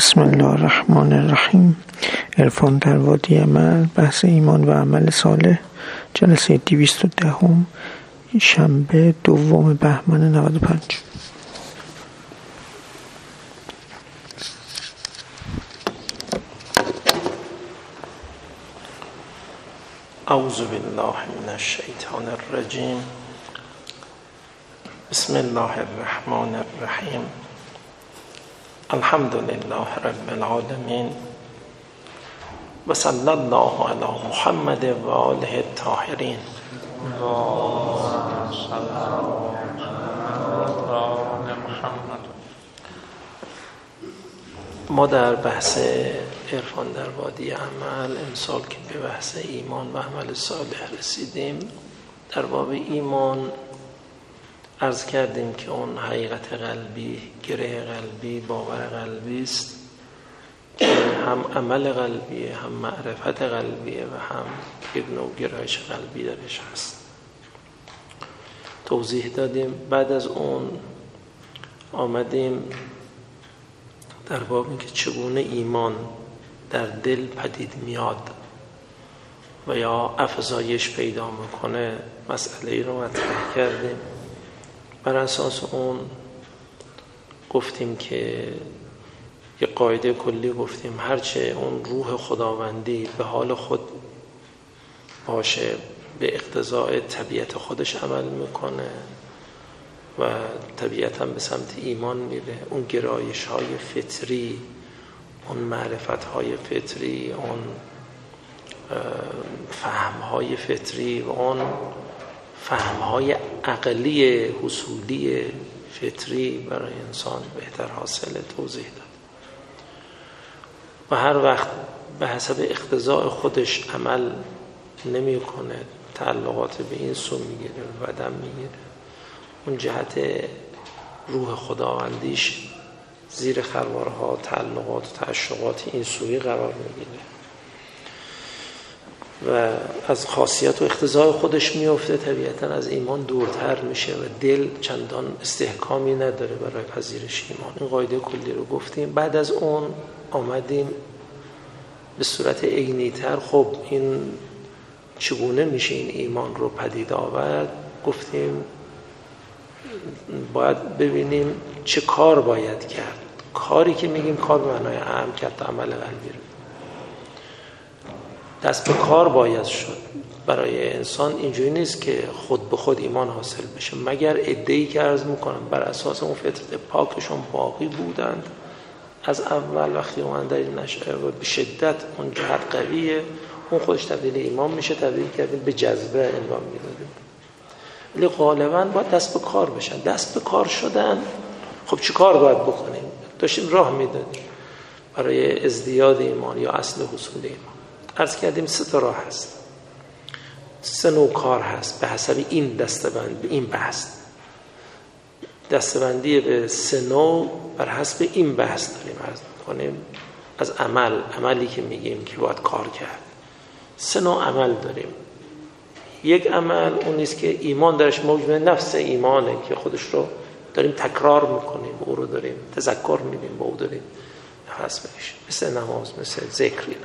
بسم الله الرحمن الرحیم. عرفان در وادی عمل، بحث ایمان و عمل صالح، جلسه 210، شنبه 2 بهمن 95. اعوذ بالله من الشیطان الرجیم. بسم الله الرحمن الرحیم. الحمد لله رب العالمین و صلی الله علی محمد و آله الطاهرین. ما در بحث عرفان در وادی عمل امسال که به بحث ایمان و عمل صالح رسیدیم، در باب ایمان عرض کردیم که اون حقیقت قلبی، گره قلبی، باور قلبی است که هم عمل قلبیه، هم معرفت قلبیه و هم یک نوع گرایش قلبی درش هست. توضیح دادیم. بعد از اون آمدیم در باب این که چگونه ایمان در دل پدید میاد و یا افزایش پیدا میکنه، مسئله ای رو مطرح کردیم. بر اساس اون گفتیم که یه قاعده کلی گفتیم، هرچه اون روح خداوندی به حال خود باشه به اقتضاء طبیعت خودش عمل میکنه و طبیعتاً به سمت ایمان میره. اون گرایش های فطری، اون معرفت های فطری، اون فهم های فطری و اون فهم های عقلی حصولی فطری برای انسان بهتر حاصل توضیح داد. و هر وقت به حسب اقتضاء خودش عمل نمی کنه، تعلقات به این سو میگیره و بدن میگیره، اون جهت روح خداوندیش زیر خروارها تعلقات و تعشقات این سویی قرار میگیره و از خاصیت و اقتضای خودش میفته، طبیعتا از ایمان دورتر میشه و دل چندان استحکامی نداره برای پذیرش ایمان. این قاعده کلی رو گفتیم. بعد از اون آمدیم به صورت عینی‌تر، خب این چگونه میشه این ایمان رو پدید آورد؟ گفتیم باید ببینیم چه کار باید کرد. کاری که میگیم کار به معنای اعم کرد، عمل قلبی رو دست به کار باید شد. برای انسان اینجوری نیست که خود به خود ایمان حاصل بشه، مگر عده‌ای که عرض میکنم بر اساس اون فطرت پاکشون باقی بودند از اول، وقتی اومدن در این نشأه و به شدت اون جهت قویه، اون خودش تبدیل ایمان میشه. تبدیل کردیم به جذبه انجام میدادیم، ولی غالبا باید دست به کار بشن. دست به کار شدن، خب چی کار باید بکنیم؟ داشتیم راه میدادیم برای ازدیاد ایمان یا اصل حصول ایمان. عرض کردیم 3 راه هست، 3 نوع کار هست به حسب این دستبند، به این بحث دستبندی به 3 نوع بر حسب این بحث داریم عرض کنیم. از عملی که میگیم که باید کار کرد، 3 نوع عمل داریم. یک عمل اون نیست که ایمان درش موجود، نفس ایمانه که خودش رو داریم تکرار میکنیم، او رو داریم تذکر میدیم، با او داریم نفس میکشیم، مثل نماز، مثل ذکر. اینا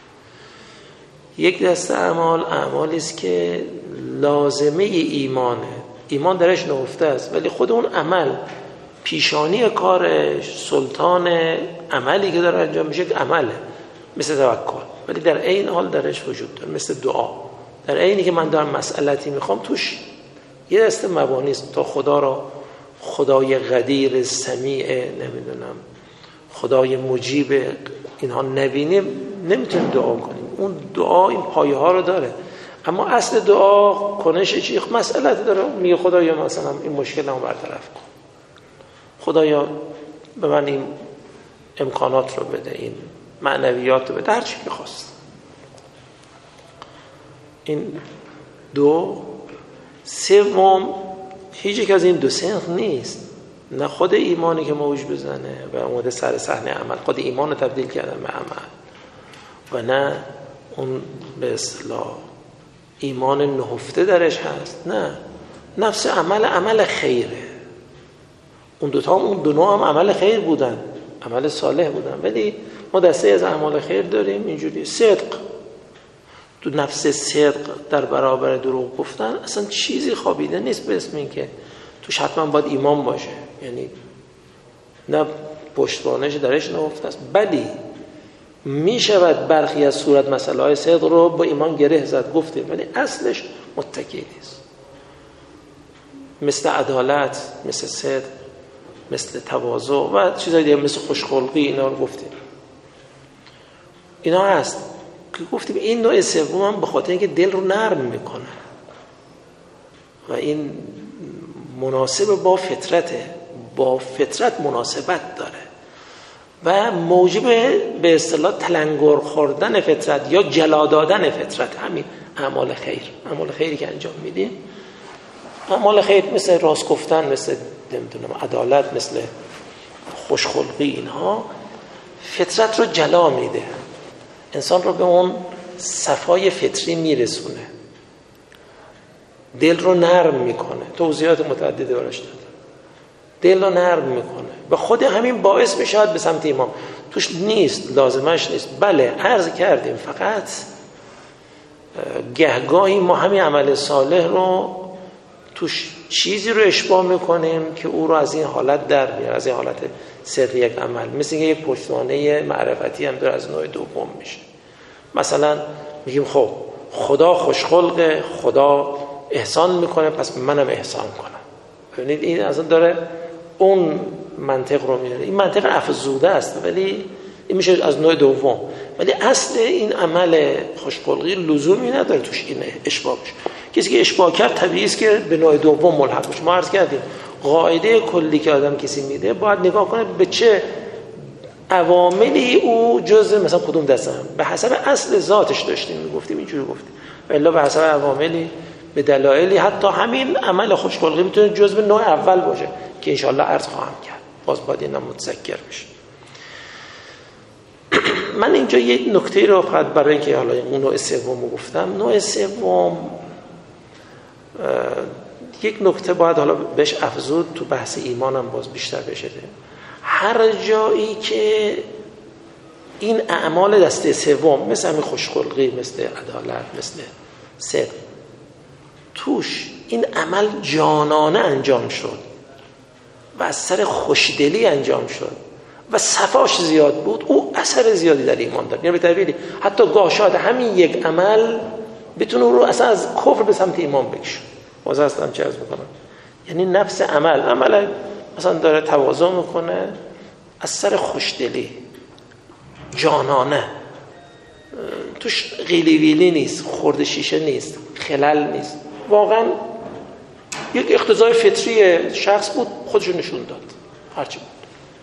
یک دسته اعمالی است که لازمه ایمانه، ایمان درش نهفته است، ولی خود اون عمل پیشانی کارش، سلطان عملی که داره انجام میشه که عمله، مثل توکل، ولی در این حال درش وجود داره، مثل دعا. در عینی که من دارم مسئلتی میخوام، توش یه دسته مبانی است تا خدا را خدای قدیر سمیع، نمیدونم خدای مجیب، اینها نبینیم نمیتونیم دعا کنیم. اون دعا این پایه ها رو داره، اما اصل دعا کنش چی؟ مسئلت داره، میگه خدایا مثلا این مشکلمو برطرف کن، خدایا به من این امکانات رو بده، این معنویات رو بده، هر چی که خواست. این 2. سوم هیچ یک از این 2 صنف نیست، نه خود ایمانی که موج بزنه و اومده سر صحنه عمل، خود ایمان رو تبدیل کردن به عمل، و نه اون به اصطلاح ایمان نهفته درش هست، نه نفس عمل خیره. اون 2 نوع هم عمل خیر بودن، عمل صالح بودن، ولی ما دسته از اعمال خیر داریم اینجوری. صدق، تو نفس صدق در برابر دروغ گفتن اصلا چیزی خوابیده نیست به اسم این که توش حتما باید ایمان باشه، یعنی نه پشتوانش درش نهفته است، بلی می شود برخی از صورت مسئله های صدق رو با ایمان گره زد گفتیم، ولی اصلش متکی نیست. مثل عدالت، مثل صدق، مثل تواضع و چیزهای دیگه، مثل خوشخلقی، اینا رو گفتیم. اینا هست که گفتیم این نوع سوم هم به خاطر اینکه دل رو نرم میکنه و این مناسب با فطرته، با فطرت مناسبت داره و موجب به اصطلاح تلنگر خوردن فطرت یا جلا دادن فطرت. همین اعمال خیر، اعمال خیری که انجام میدیم، اعمال خیر مثل راست گفتن، مثل نمیدونم عدالت، مثل خوشخلقی، اینها فطرت رو جلا میده، انسان رو به اون صفای فطری میرسونه، دل رو نرم میکنه. توضیحات متعددی براش داده. دل رو نرم میکنه، به خود همین باعث میشود به سمت ایمان. توش نیست، لازمش نیست. بله عرض کردیم فقط گهگاهی ما همین عمل صالح رو توش چیزی رو اشباع میکنیم که او رو از این حالت در میاره، از این حالت صدق یک عمل. مثل اینکه یک پشتوانه معرفتی هم داره از نوع دوم میشه. مثلا میگیم خب خدا خوشخلقه، خدا احسان میکنه، پس منم احسان کنم. ببینید این اصلا داره اون منطق رو میاره. این منطق افزوده است، ولی این میشه از نوع دوم، ولی اصل این عمل خوشخلقی لزومی نداره توش این اشباع بشه. کسی که اشباع کرد طبیعی است که به نوع دوم ملحق بشه. ما عرض کردیم قاعده کلی که آدم کسی میده باید نگاه کنه به چه عواملی او جزء مثلا کدوم دسته هم به حسب اصل ذاتش داشتیم میگفتیم اینجوری گفتیم، الا به حسب عواملی به دلایلی حتی همین عمل خوشخلقی میتونه جزء نوع اول باشه که انشالله عرض خواهم کرد. باز باید اینم متذکر بشه. من اینجا یک نکته رو فقط برای اینکه حالا اون نوع سوم رو گفتم، نوع سوم یک نکته باید حالا بهش افزود تو بحث ایمانم باز بیشتر بشه. هر جایی که این اعمال دسته سوم مثل همین خوشخلقی، مثل عدالت، مثل صدق، توش این عمل جانانه انجام شد و از سر خوشدلی انجام شد و صفاش زیاد بود، او اثر زیادی در ایمان داره. یعنی به تعبیری حتی گاه شاید همین یک عمل بتونه رو اصلا از کفر به سمت ایمان بکشه. واضح هستم چه عرض میکنم؟ یعنی نفس عمل مثلا داره تواضع میکنه از سر خوشدلی، جانانه، توش قیلی ویلی نیست، خورد شیشه نیست، خلل نیست، واقعا یک اقتضای فطری شخص بود، خودشو نشون داد هرچی بود.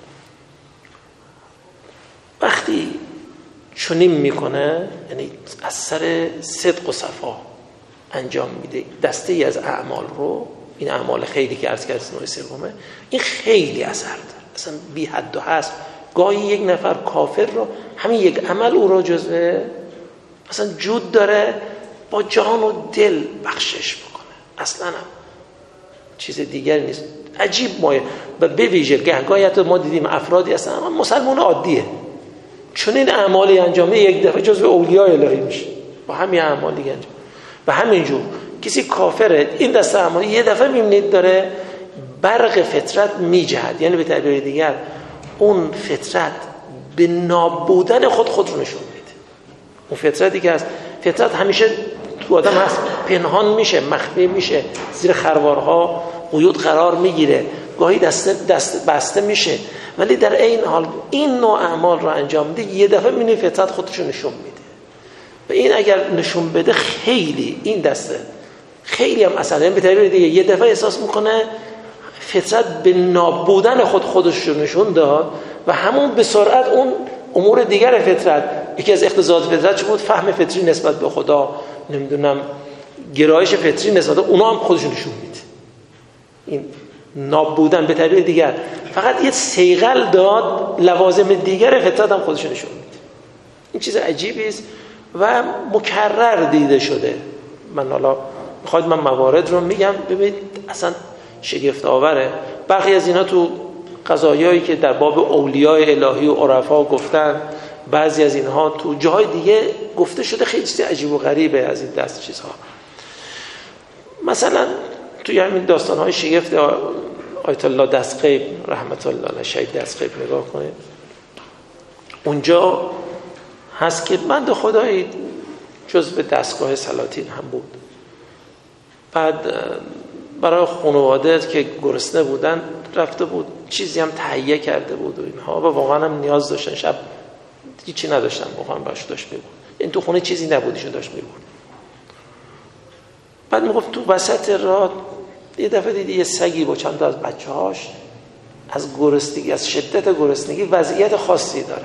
وقتی چنین میکنه یعنی از سر صدق و صفا انجام میده دسته ای از اعمال رو، این اعمال خیلی که عرض کردم نوع سومه، این خیلی اثر داره، اصلا بی حد و حصر. گاهی یک نفر کافر رو همین یک عمل او رو جزء مثلا جود داره با جان و دل بخشش بکنه، اصلا هم چیز دیگری نیست. عجیب مایه و به ویژه گهگاهی حتی ما دیدیم افرادی هستن اما مسلمان عادیه، چون این اعمالی انجامه یک دفعه جزء اولیای الهی میشه با همین اعمالی انجام. و همینجور کسی کافره این دسته اعمال یه دفعه میبینید داره برق فطرت میجهد، یعنی به تعبیر دیگر اون فطرت به نابودن خود رو نشون میده. اون فطرتی که هست، فطرت همیشه تو آدم هست، پنهان میشه، مخفی میشه، زیر خروارها قیود قرار میگیره، گاهی دست بسته میشه، ولی در این حال این نوع اعمال رو انجام میده یه دفعه میبینید فطرت خودش رو نشون میده. و این اگر نشون بده خیلی این دسته خیلی هم اثر، یعنی به تعبیر دیگه یه دفعه احساس میکنه فطرت به نابودن خودش رو نشون داد و همون به سرعت اون امور دیگر فطرت، یکی از اقتضاعات فطرت چه بود؟ فهم فطری نسبت به خدا، نمیدونم گرایش فطری نسبت به اونا هم خودش نشون میده. این نابودن به تعبیر دیگر فقط یه صیقل داد، لوازم دیگر فطرت هم خودش نشون میده. این چیز عجیبی است و مکرر دیده شده. من حالا میخواید من موارد رو میگم، ببینید اصلا شگفت آوره. برخی از اینا تو قضایایی که در باب اولیاء الهی و عرفا گفتن، بعضی از اینها تو جاهای دیگه گفته شده، خیلی چیز عجیب و غریبه از این دست چیزها. مثلا توی همین داستان‌های شگفت آیت الله دستقیب رحمت الله علیه، شهید دستقیب نگاه کنید، اونجا هست که بنده خدایی جزو دستگاه سلاطین هم بود، بعد برای خانواده که گرسنه بودن رفته بود چیزی هم تهیه کرده بود و اینها، و واقعا هم نیاز داشتن، شب هیچی نداشتن، واقعا باش داشت میبود، این تو خونه چیزی نبودیشون داشت میبود. بعد میگفت تو وسط راه یه دفعه دیدی یه سگی با چند تا از بچه‌هاش از گرسنگی، از شدت گرسنگی وضعیت خاصی داره،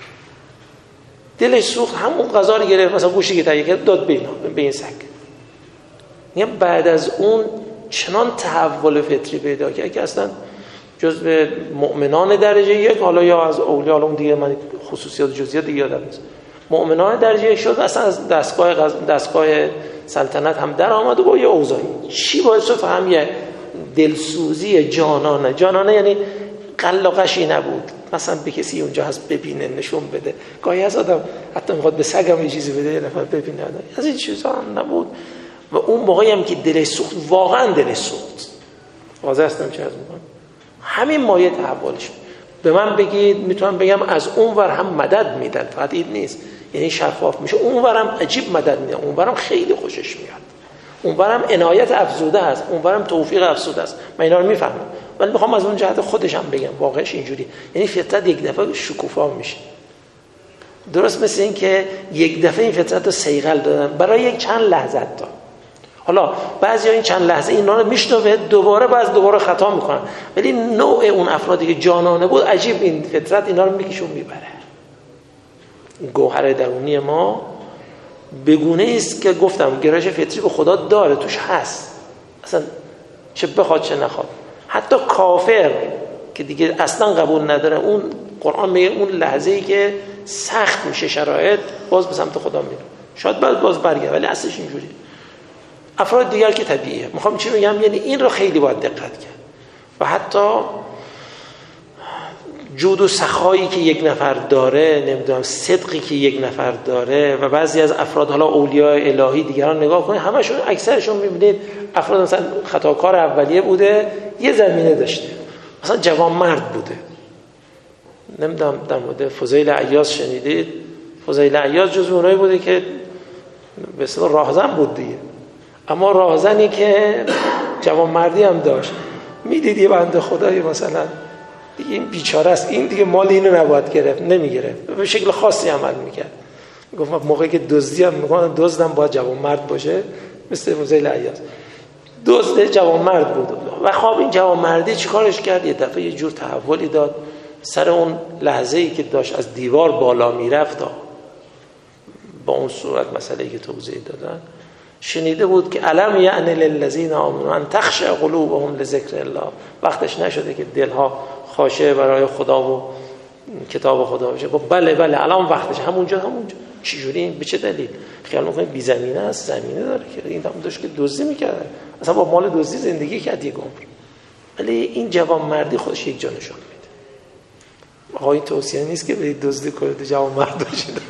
دلش سوخت، همون غذا رو گرفت، مثلا گوشتی که تهیه کرد داد به این سگ. میگم بعد از اون چنان تحول فطری پیدا کرد که اصلا جزو مؤمنان درجه یک، حالا یا از اولیاء، حالا اون دیگه من خصوصیات جزئیات دیگه یادم نیست، مؤمنان درجه یک شد، اصلا از دستگاه سلطنت هم در آمد و با یه اوضاعی. چی باعث شد؟ هم یه دلسوزی جانانه، یعنی قلقشی نبود، مثلا به کسی اونجا هست ببینه، نشون بده، گاهی از آدم حتی میخواد به سگم یه چیزی بده، یه نفر ببینه، از این چیزا هم نبود. و اون موقعی هم که دلش سوخت، واقعا دلش سوخت، واضح هستم چه از میکنم، همین مایه تحولش. به من بگید، میتونم بگم از اون ور هم مدد میدن، فقط این نیست، یعنی شفاف میشه، اون ور هم عجیب مدد میدن، اون ور هم خیلی خوشش میاد، اون ور هم عنایت افزوده است، اون ور هم توفیق افزوده است. من اینا رو میفهمم، ولی میخوام از اون جهت خودشم بگم واقعش اینجوری، یعنی فطرت یک دفعه شکوفا میشه، درست مثل این که یک دفعه این فطرت رو صیقل دادن برای یک چند لحظه تا. حالا بعضیا این چند لحظه اینا رو میشنوه، دوباره خطا میکنن، ولی نوع اون افرادی که جانانه بود، عجیب این فطرت اینا رو میکشون میبره. گوهر درونی ما بگونه است که گفتم گرایش فطری به خدا داره، توش هست، اصلا چه بخواد چه نخواد. حتی کافر که دیگه اصلا قبول نداره، اون قرآن میگه اون لحظه‌ای که سخت میشه شرایط، باز به سمت خدا میره، شاید باز برگرده، ولی اصلش اینجوریه. افراد دیگر که طبیعیه. میخوام چی بگم؟ یعنی این رو خیلی باید دقت کرد. و حتی جود و سخایی که یک نفر داره، نمیدونم صدقی که یک نفر داره، و بعضی از افراد، حالا اولیاء الهی دیگران نگاه کنید، همشون اکثرشون میبینید افراد مثلا خطاکار اولیه بوده، یه زمینه داشته، مثلا جوان مرد بوده. نمیدونم در مورد فضیل عیاض شنیدید؟ فضیل عیاض جزو اونایی بوده که به اصطلاح راهزن بود دیگه، اما راهزنی که جوان مردی هم داشت. میدید یه بنده خدایی مثلا دیگه این بیچاره است، این دیگه مال اینو نباید گرفت، نمیگرفت، به شکل خاصی عمل میکرد. میگفت موقعی که دزدی هم میکنن، دزدم باید جوان مرد باشه، مثل فضیل عیاض دزد جوان مرد بود. و خواب این جوان مردی چیکارش کرد؟ یه دفعه یه جور تحولی داد سر اون لحظه‌ای که داشت از دیوار بالا میرفت، با اون صورت مسئله‌ای که توضیح دادن، شنیده بود که علم یعنی للذین آمنوا ان تخشع قلوبهم لذکر الله، وقتش نشده که دلها خاشع برای خدا و کتاب خدا بشه. گفت بله الان وقتش، همونجا. چجوری؟ به چه دلیل؟ خیال می‌کنید بی زمینه است؟ زمینه داره که این هم داشت که دزدی می‌کرد، اصلا با مال دزدی زندگی کرد یک عمر، ولی این جوان مردی خودش یک جا نشون میده. آقا این توصیه نیست که برید دزدی کنید جوان مرد بشید.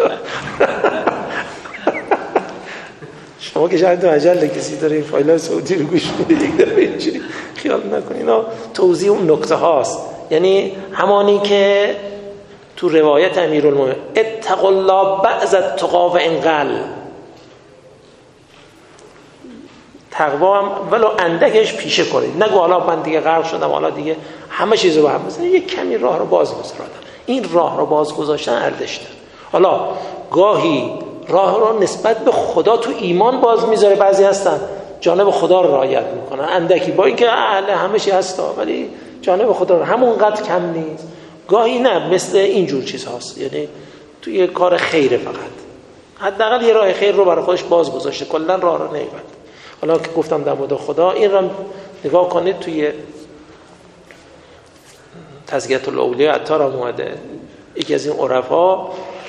شما که شاید عجله کسی داره این فایل‌های صوتی رو گوش میده، یک دفعه اینجوری خیال نکنید. اینا توضیح اون نکته هاست، یعنی همانی که تو روایت امیرالمومنین اتقوا الله بعض التقوا و انقل، تقوا هم ولو اندکش پیشه کنید، نگو حالا من دیگه غرق شدم، حالا دیگه همه چیزو به هم بزنید، یک کمی راه رو باز گذاشتن. این راه رو باز گذاشتن ارزش داره. حالا گاهی راه رو نسبت به خدا تو ایمان باز میذاره، بعضی هستن جانب خدا رو رعایت میکنن اندکی، با اینکه اهل همه چی هستا، ولی جانب خدا رو همونقدر کم نیست. گاهی نه، مثل اینجور چیز هاست، یعنی توی کار خیره، فقط حداقل یه راه خیر رو برای خودش باز گذاشته، کلا راه رو نمیبنده. حالا که گفتم در مورد خدا، این رو نگاه کنید توی تزکیة الاولیاء عطار هم اومده، یکی از این عرفا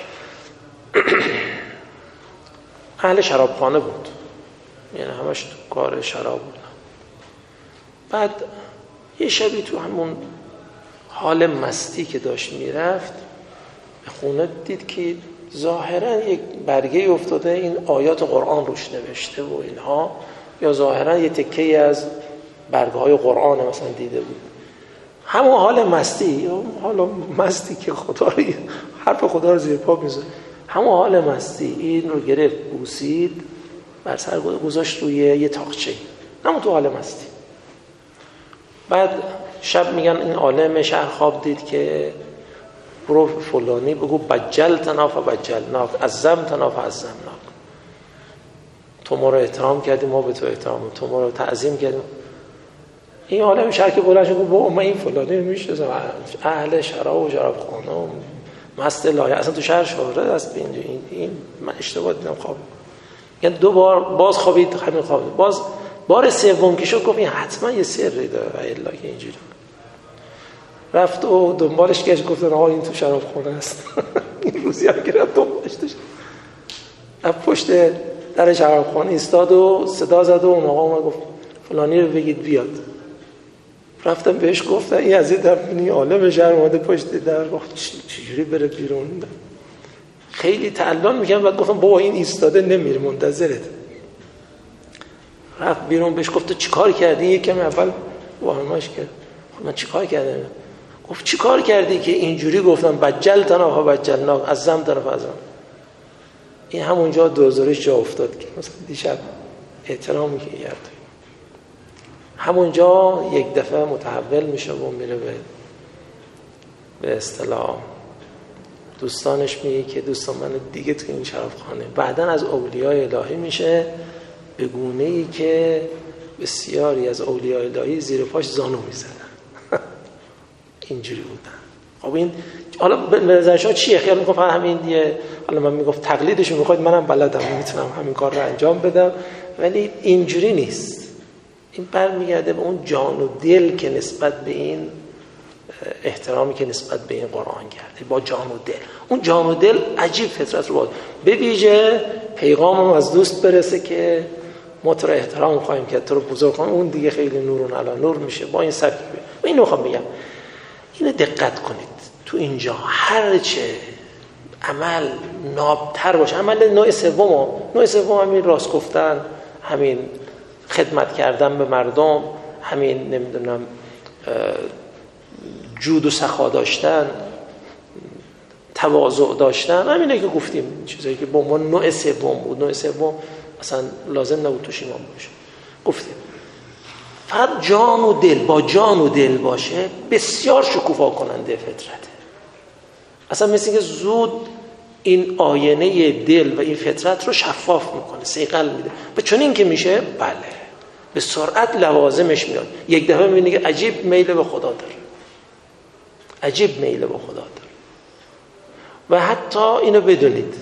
اهل شرابخانه بود، یعنی همش تو کار شراب بود. بعد یه شبی تو همون حال مستی که داشت میرفت به خونه دید که ظاهرا یک برگه افتاده این آیات قرآن روش نوشته و اینها، یا ظاهرا یه تکه‌ای از برگه های قرآن مثلا دیده بود. همون حال مستی، حالا مستی که خدا رو حرف خدا رو زیر پا میذاره، همون حال مستی این رو گرفت بوسید، بر سر گذاشت روی یه تاقچه، همون تو حال مستی. بعد شب میگن این عالم شهر خواب دید که برو فلانی بگو بجلتنا فبجلناک، عظمتنا فعظمناک، تو ما رو احترام کردی ما به تو احترام، تو ما رو تعظیم کردیم. این عالم شهر که بلند شد گفت با من این فلانی میشناسم، اهل شراب و شراب خانه و مست لایه، اصلا تو شهر شهرت است به اینجا. این من اشتباه دیدم خواب. یعنی 2 بار باز خوابید همین خواب، باز بار سوم که شد گفت این حتما یه سری داره و الا که اینجوری. رفت و دنبالش گشت، گفتن آقا این تو شراب خونه است. این روزی هم که رفت دنبالش داشت، رفت پشت در شراب خانه ایستاد و صدا زد و اون آقا اومد گفت فلانی رو بگید بیاد. رفتم بهش گفتن این از این دفعه عالم شهر اومده پشت در، گفت چجوری بره بیرون؟ خیلی تعلل میکنم. بعد گفتم بابا این ایستاده نمیره منتظرت. رفت بیرون، بهش گفت چیکار کردی؟ یکم اول واهمش کرد، من چیکار کردم؟ گفت چیکار کردی که اینجوری گفتم بجلتنا فبجلناک، عظمتنا فعظمناک؟ این همونجا دوزارش جا افتاد که مثلا دیشب احترامی که کرد همونجا یک دفعه متحول میشه و میره به اصطلاح دوستانش، میگه که دوستان من دیگه تو این شرابخانه. بعدن از اولیای الهی میشه به گونه‌ای که بسیاری از اولیای الهی زیر پاش زانو میزدن. اینجوری بودن. خب این حالا به نظر شما چیه؟ خیال میکنم فقط همین دیگه، حالا من میگفت تقلیدشو میخواید، منم بلدم، میتونم همین کار رو انجام بدم، ولی اینجوری نیست. این برمیگرده به اون جان و دل که نسبت به این احترامی که نسبت به این قرآن کرده، با جان و دل. اون جان و دل عجیب فطرت رو بود. به ویژه پیغامم از دوست برسه که ما تو رو احترام خواهیم کرد، تو رو بزرگ خواهیم، اون دیگه خیلی نورون علی نور میشه با این سبک. من اینو میخوام بگم، اینو دقت کنید. تو اینجا هرچه عمل نابتر باشه، عمل نوع سوم همین راست گفتن، همین خدمت کردن به مردم، همین نمیدونم جود و سخا داشتن، تواضع داشتن، همینه که گفتیم، چیزایی که با ما نوع سوم بود. نوع سوم اصلا لازم نبود توش ایمان باشه. گفتیم فقط جان و دل، با جان و دل باشه بسیار شکوفا کننده فطرته. اصلا مثل که زود این آینه دل و این فطرت رو شفاف میکنه، صیقل میده. و چون این که میشه بله به سرعت لوازمش میاد. یک دفعه میبینی که عجیب میل به خدا داره، عجیب میل به خدا داره. و حتی اینو بدونید،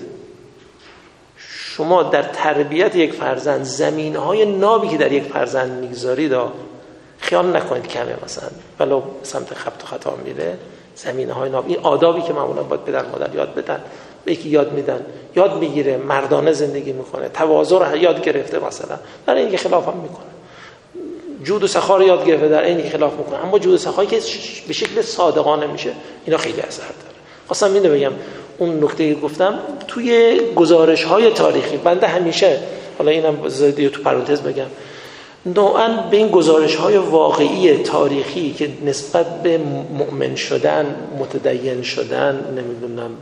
شما در تربیت یک فرزند زمینه‌های نابی که در یک فرزند میگذارید خیال نکنید کمه، مثلا ولو سمت خطا میره، زمینه‌های ناب، این آدابی که معمولا باید بدن مادر یاد بدن، به یکی یاد میدن، یاد میگیره، مردانه زندگی میکنه، تواضع رو یاد گرفته، مثلا در این خلاف هم میکنه، جود و سخا رو یاد گرفته، در این خلاف میکنه. اما جود و سخایی که به شکل صادقانه میشه، اینا خیلی اثر داره. خواستم اینو بگم، اون نکته که گفتم توی گزارش‌های تاریخی، بنده همیشه، حالا اینم زیادی تو پرانتز بگم، نوعاً به این گزارش‌های واقعی تاریخی که نسبت به مؤمن شدن، متدین شدن، نمیدونم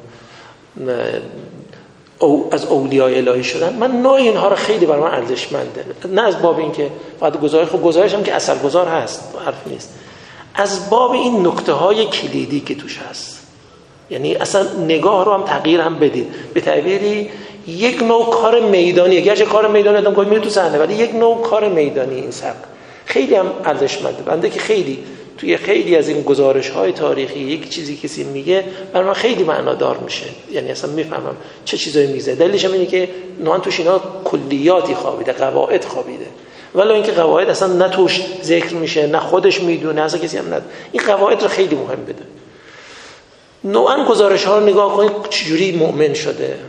او از اولیای الهی شدن، من نوع اینها رو خیلی برای من ارزشمنده. نه از باب این که فقط گزارش، خب گزارش هم که اثرگذار هست، حرف نیست، از باب این نکته‌های کلیدی که توش هست. یعنی اصلا نگاه رو هم تغییر هم بدید. به تعبیری یک نوع کار میدانی، گرچه کار میدانی آدم گاهی میره تو صحنه، ولی یک نوع کار میدانی این سبک خیلی هم ارزشمنده. بنده که خیلی توی خیلی از این گزارش‌های تاریخی یک چیزی کسی میگه برای من خیلی معنادار میشه، یعنی اصلا میفهمم چه چیزایی میگه. دلیلش هم اینه که نوعاً توش اینا کلیاتی خوابیده، قواعد خوابیده، ولی اینکه قواعد اصلا نه توش ذکر میشه، نه خودش میدونه، اصلا کسی هم نداره. این قواعد رو خیلی مهم بده. نوعاً گزارش‌ها رو نگاه کنید چجوری مؤمن شده،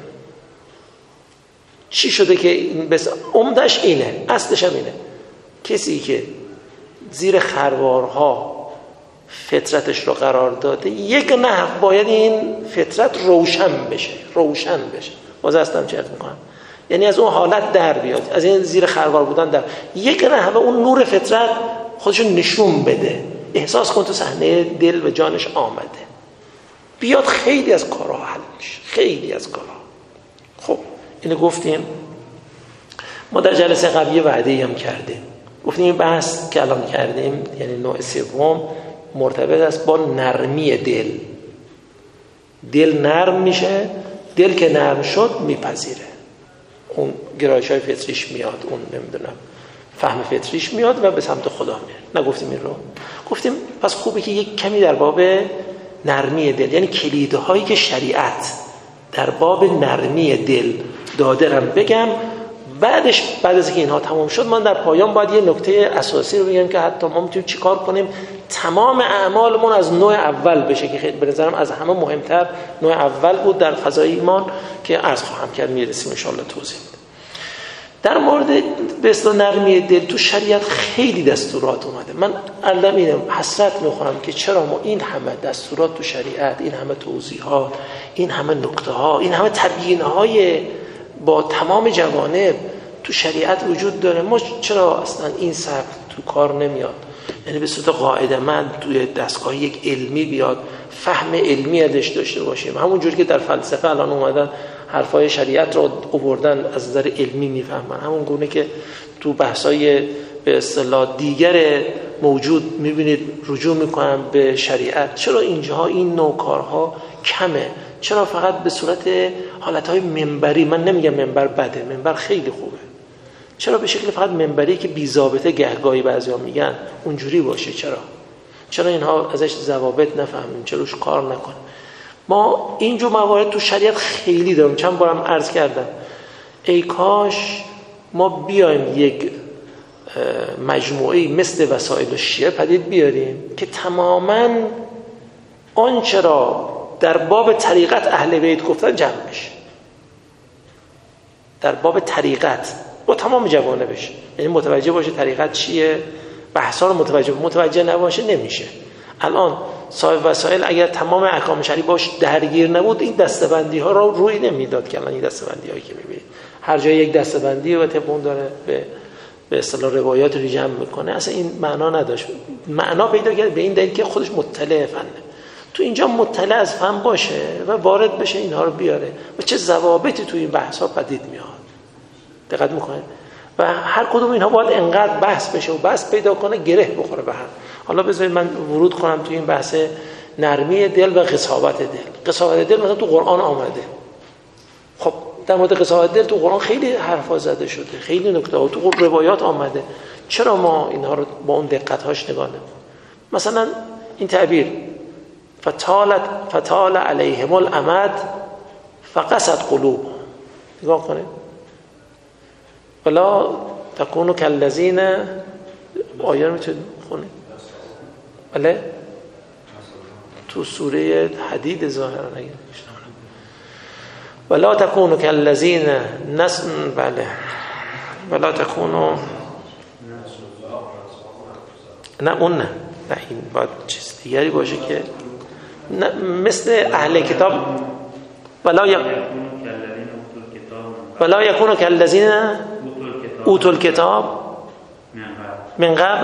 چی شده که این بس عمدش اینه، اصلش هم اینه، کسی که زیر خروارها فطرتش رو قرار داده، یک نحو باید این فطرت روشن بشه. باز هستم چه عرض میکنم، یعنی از اون حالت در بیاد، از این زیر خروار بودن در یک نحو اون نور فطرت خودشو نشون بده، احساس کن تو صحنه دل و جانش آمده، بیاد خیلی از کارها حل میشه، خیلی از کارها. خب اینو گفتیم. ما در جلسه قبلی وعده هم کردیم، گفتیم این بحث که الان کردیم یعنی نوع سوم مرتبط است با نرمی دل. دل نرم میشه، دل که نرم شد میپذیره، اون گرایش‌های فطریش میاد، اون نمیدونم فهم فطریش میاد و به سمت خدا میره. نگفتیم این رو؟ گفتیم پس خوبه که یک کمی در باب نرمی دل، یعنی کلیدهایی که شریعت در باب نرمی دل داده رو بگم. بعد از اینکه اینها تمام شد، من در پایان باید یه نکته اساسی رو بگم که حتی ما میتونیم چیکار کنیم تمام اعمالمون از نوع اول بشه، که خیلی به نظرم از همه مهمتر نوع اول بود در فضای ایمان که عرض خواهم کرد، میرسیم ان شاء الله توضیح میدم. در مورد به اصطلاح نرمی دل تو شریعت خیلی دستورات اومده. من الان اینم حسرت میخورم که چرا ما این همه دستورات تو شریعت، این همه توضیحات، این همه نکته ها، این همه تبیین های با تمام جوانب تو شریعت وجود داره، ما چرا اصلا این سبک تو کار نمیاد؟ یعنی به صورت قاعده من توی دستگاه یک علمی بیاد، فهم علمی ازش داشته باشیم، همون جوری که در فلسفه الان اومدن حرفای شریعت رو آوردن از نظر علمی میفهمن، همون گونه که تو بحثای به اصطلاح دیگر موجود میبینید رجوع میکنن به شریعت. چرا اینجاها این نوع کارها کمه؟ چرا فقط به صورت حالتهای منبری؟ من نمیگم منبر بده، منبر خیلی خوبه، چرا به شکل فقط منبری که بی ضابطه گهگاهی بعضیا میگن اونجوری باشه؟ چرا اینها ازش ضوابط نفهمیم؟ چرا روش کار نکنیم؟ ما اینجور موارد تو شریعت خیلی داریم، چند بارم عرض کردم ای کاش ما بیایم یک مجموعه‌ای مثل وسائل الشیعه پدید بیاریم که تماماً آنچه را در باب طریقت اهل بیت گفتن جمع بشه، در باب طریقت با تمام جوانبش، یعنی متوجه باشه طریقت چیه، بحثا رو متوجه نباشه نمیشه. الان صاحب وسائل اگر تمام احکام شرعی باش درگیر نبود، این دسته‌بندی ها رو روی نمیداد که الان این دسته‌بندی هایی که میبینید هر جای یک دسته‌بندی و تپون داره به اصطلاح روایات رو جمع میکنه، اصلا این معنا نداشت. معنا پیدا کرد به این دلیل که خودش مطلع فنه، تو اینجا مطلع از فن باشه و وارد بشه اینها رو بیاره و چه ضوابطی تو این بحث ها پدید میاد. دقت میکنید؟ و هر کدوم اینها باید انقدر بحث بشه و بحث پیدا کنه گره بخوره به هم. حالا بذارید من ورود کنم تو این بحث نرمی دل و قساوت دل. قساوت دل مثلا تو قرآن آمده. خب در مورد قساوت دل تو قرآن خیلی حرفا زده شده، خیلی نکته ها تو روایات آمده، چرا ما اینها رو با اون دقت هاش نگاه نمی‌کنیم؟ مثلا این تعبیر فتال علیهم الامد فقست قلوب، نگاه کنید، ولا تکونوا کالذین، آیه رو میتونید بخونید؟ بله تو سوره حدید ظاهرا اگه ولا تکونوا کالذین بله ولا تکونوا، نه اون نه این باید چیز دیگری باشه که نه مثل اهل کتاب ولا یکونوا کالذین اوتوا الکتاب من قبل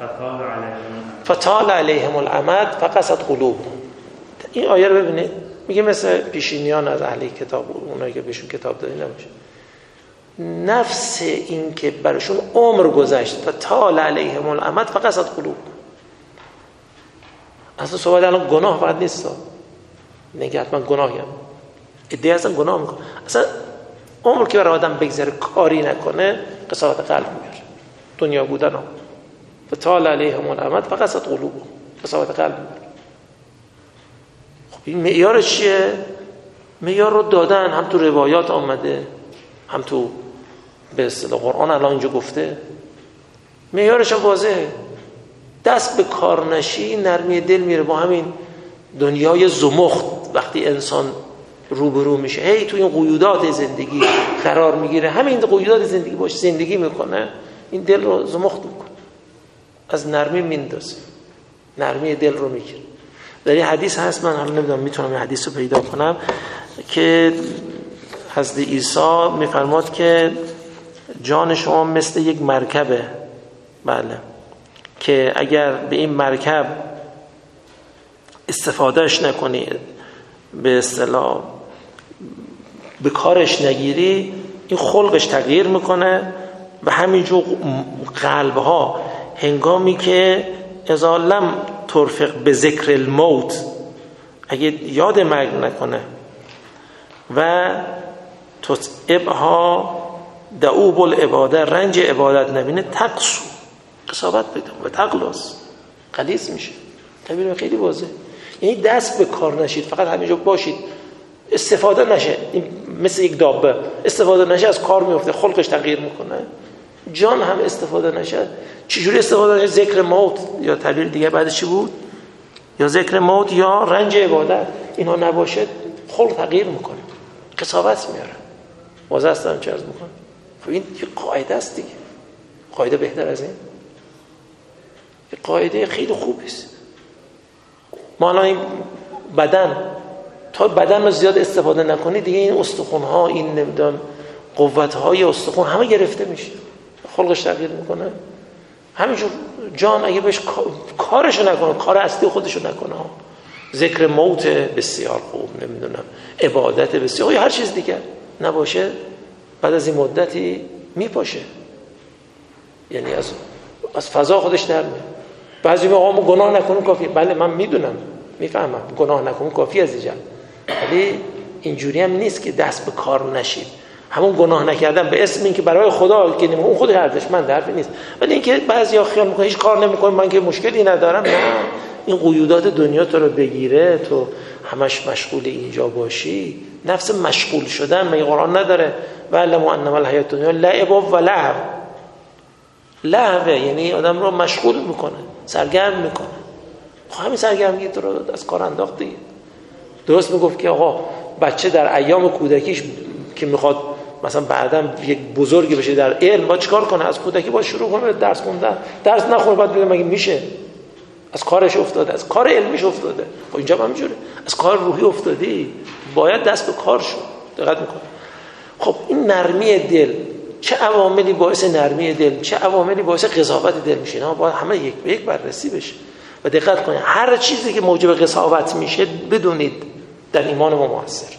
فطال علیهم الامد فقست قلوبهم. این آیه رو ببینید، میگه مثل پیشینیان از اهل کتاب، اونایی که بهشون کتاب داده نباشه، نفس این که براشون عمر گذشت فطال علیهم الامد فقست قلوبهم. اصلا صحبت الان گناه فقط نیست، نگه حتما گناهیم، ادعای اصلا گناه میکنه، اصلا عمر که برای آدم بگذره کاری نکنه قساوت قلب میاره، دنیا بودن هم فطال علیهم الامد فقست قلوبهم، قساوت قلب میاره. خب این معیار چیه؟ معیار رو دادن، هم تو روایات آمده هم تو به اصطلاح قرآن الان اینجا گفته، معیارش واضحه. دست به کار نشی نرمی دل میره با همین دنیای زمخت. وقتی انسان روبرو میشه هی تو این قیودات زندگی قرار میگیره، همین قیودات زندگی باشه زندگی میکنه، این دل رو زمخت میکنه، از نرمی میندازه. نرمی دل رو میگیره. در این حدیث هست، من حالا نمیدونم میتونم این حدیث رو پیدا کنم، که حضرت عیسی میفرماد که جان شما مثل یک مرکبه، بله، که اگر به این مرکب استفادهش نکنی، به اصطلاح به کارش نگیری، این خلقش تغییر میکنه. و همینجور قلبها هنگامی که اذا لم ترفق به ذکر الموت، اگه یاد مرگ نکنه، و تتعبها دعوب العباده، رنج عبادت نبینه، تقسو، قساوت پیدا و تقلص، غلیظ میشه. تعبیر خیلی واضحه. یعنی دست به کار نشید، فقط همینجا باشید، استفاده نشه. این مثل یک دابه، استفاده نشه از کار میفته، خلقش تغییر میکنه. جان هم استفاده نشه. چجوری استفاده نشه؟ ذکر موت، یا تعبیر دیگه بعدش چی بود؟ یا ذکر موت یا رنج عبادت، اینا نباشه خلق تغییر میکنه، قساوت میاره. واضح است دارم چه عرض میکنم؟ خب این یه قاعده است دیگه. قاعده بهتر از این؟ یه قاعده خیلی خوبی است. ما الان این بدن، تا بدن رو زیاد استفاده نکنی دیگه، این استخوان‌ها، این نمیدونم قوت‌های استخوان همه گرفته میشه، خلقش تغییر میکنه. همینجور جان اگه بهش کارشو نکنه، کار اصلی خودشو نکنه، ذکر موت بسیار خوب، نمیدونم عبادت بسیار، یا هر چیز دیگر نباشه، بعد از این مدتی میپاشه. یعنی از فضا خودش در میاد. بعضی موقع ما گناه نکنیم کافیه. بله من میدونم، میفهمم گناه نکنیم کافی از اینجا، ولی اینجوری هم نیست که دست به کار نشید. همون گناه نکردن به اسم این که برای خدا که اون خود ارزشمند حرفی نیست، ولی اینکه بعضیا خیال میکنن هیچ کار نمیکنم من که مشکلی ندارم. نه، این قیودات دنیا تو رو بگیره، تو همش مشغول اینجا باشی، نفس مشغول شدن. مگه قرآن نداره وَاعْلَمُوا أَنَّمَا الْحَيَاةُ الدُّنْيَا لَعِبٌ وَلَهْوٌ؟ لهوه یعنی آدم رو مشغول میکنه، سرگرم میکنه. خب همین سرگرمی تو رو از کار انداخت دیگه. درست میگفت که آقا بچه در ایام کودکیش که میخواد مثلا بعداً یک بزرگی بشه در علم، با چیکار کنه؟ از کودکی با شروع کنه درس خوندن. درس نخونه بعد بگه مگه میشه؟ از کارش افتاده، از کار علمیش افتاده. خب اینجا هم همینجوره، از کار روحی افتادی، باید دست به کار شد. دقت میکنه. خب این نرمی دل، چه عواملی باعث نرمی دل، چه عواملی باعث قساوت دل میشه؟ اینا باید همه یک به یک بررسی بشه. و دقت کنید، هر چیزی که موجب قساوت میشه بدونید در ایمان ما موثر.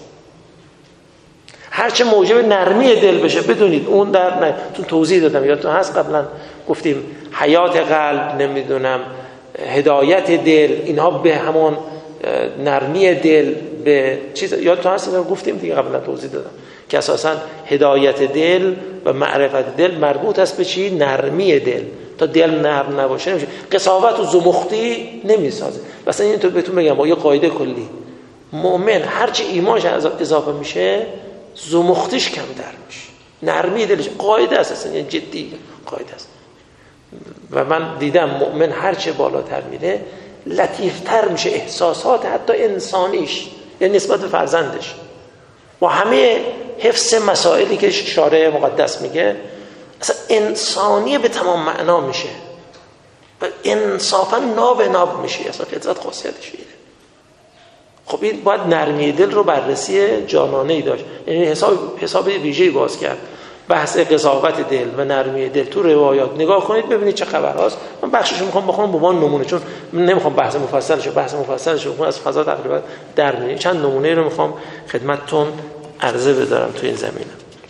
هر چه موجب نرمی دل بشه بدونید اون در تو توضیح دادم، یادتون هست قبلا گفتیم حیات قلب، نمیدونم هدایت دل، اینها به همون نرمی دل، به چیز یادتون هست گفتیم دیگه، قبلا توضیح دادم که اساسا هدایت دل و معرفت دل مربوط است به چی؟ نرمی دل. تا دل نرم نباشه نمیشه. قساوت و زمختی نمیسازه. مثلا این تو بهتون بگم با یه قاعده کلی، مؤمن هرچی ایمانش اضافه میشه زمختیش کمتر میشه، نرمی دلش. قاعده است، یعنی جدی قاعده است. و من دیدم مؤمن هرچه بالاتر میره لطیفتر میشه، احساسات حتی انسانیش، یعنی نسبت به فرزندش، و همه حفظ مسائلی که شارع مقدس میگه اصلا انسانی به تمام معنا میشه و انصافا ناب میشه. اصلا فطرت خاصیتش اینه. خب این باید نرمی دل رو بررسی جانانه‌ای داشت، یعنی حساب ویژه‌ای باز کرد. بحث قساوت دل و نرمی دل تو روایات نگاه کنید ببینید چه خبر هست. من بخشش میخوام بخونم به عنوان نمونه، چون نمیخوام بحث مفصلش رو از فضا تقریبا در میاد. چند نمونه رو میخوام خدمتتون عرضه بدارم تو این زمینه.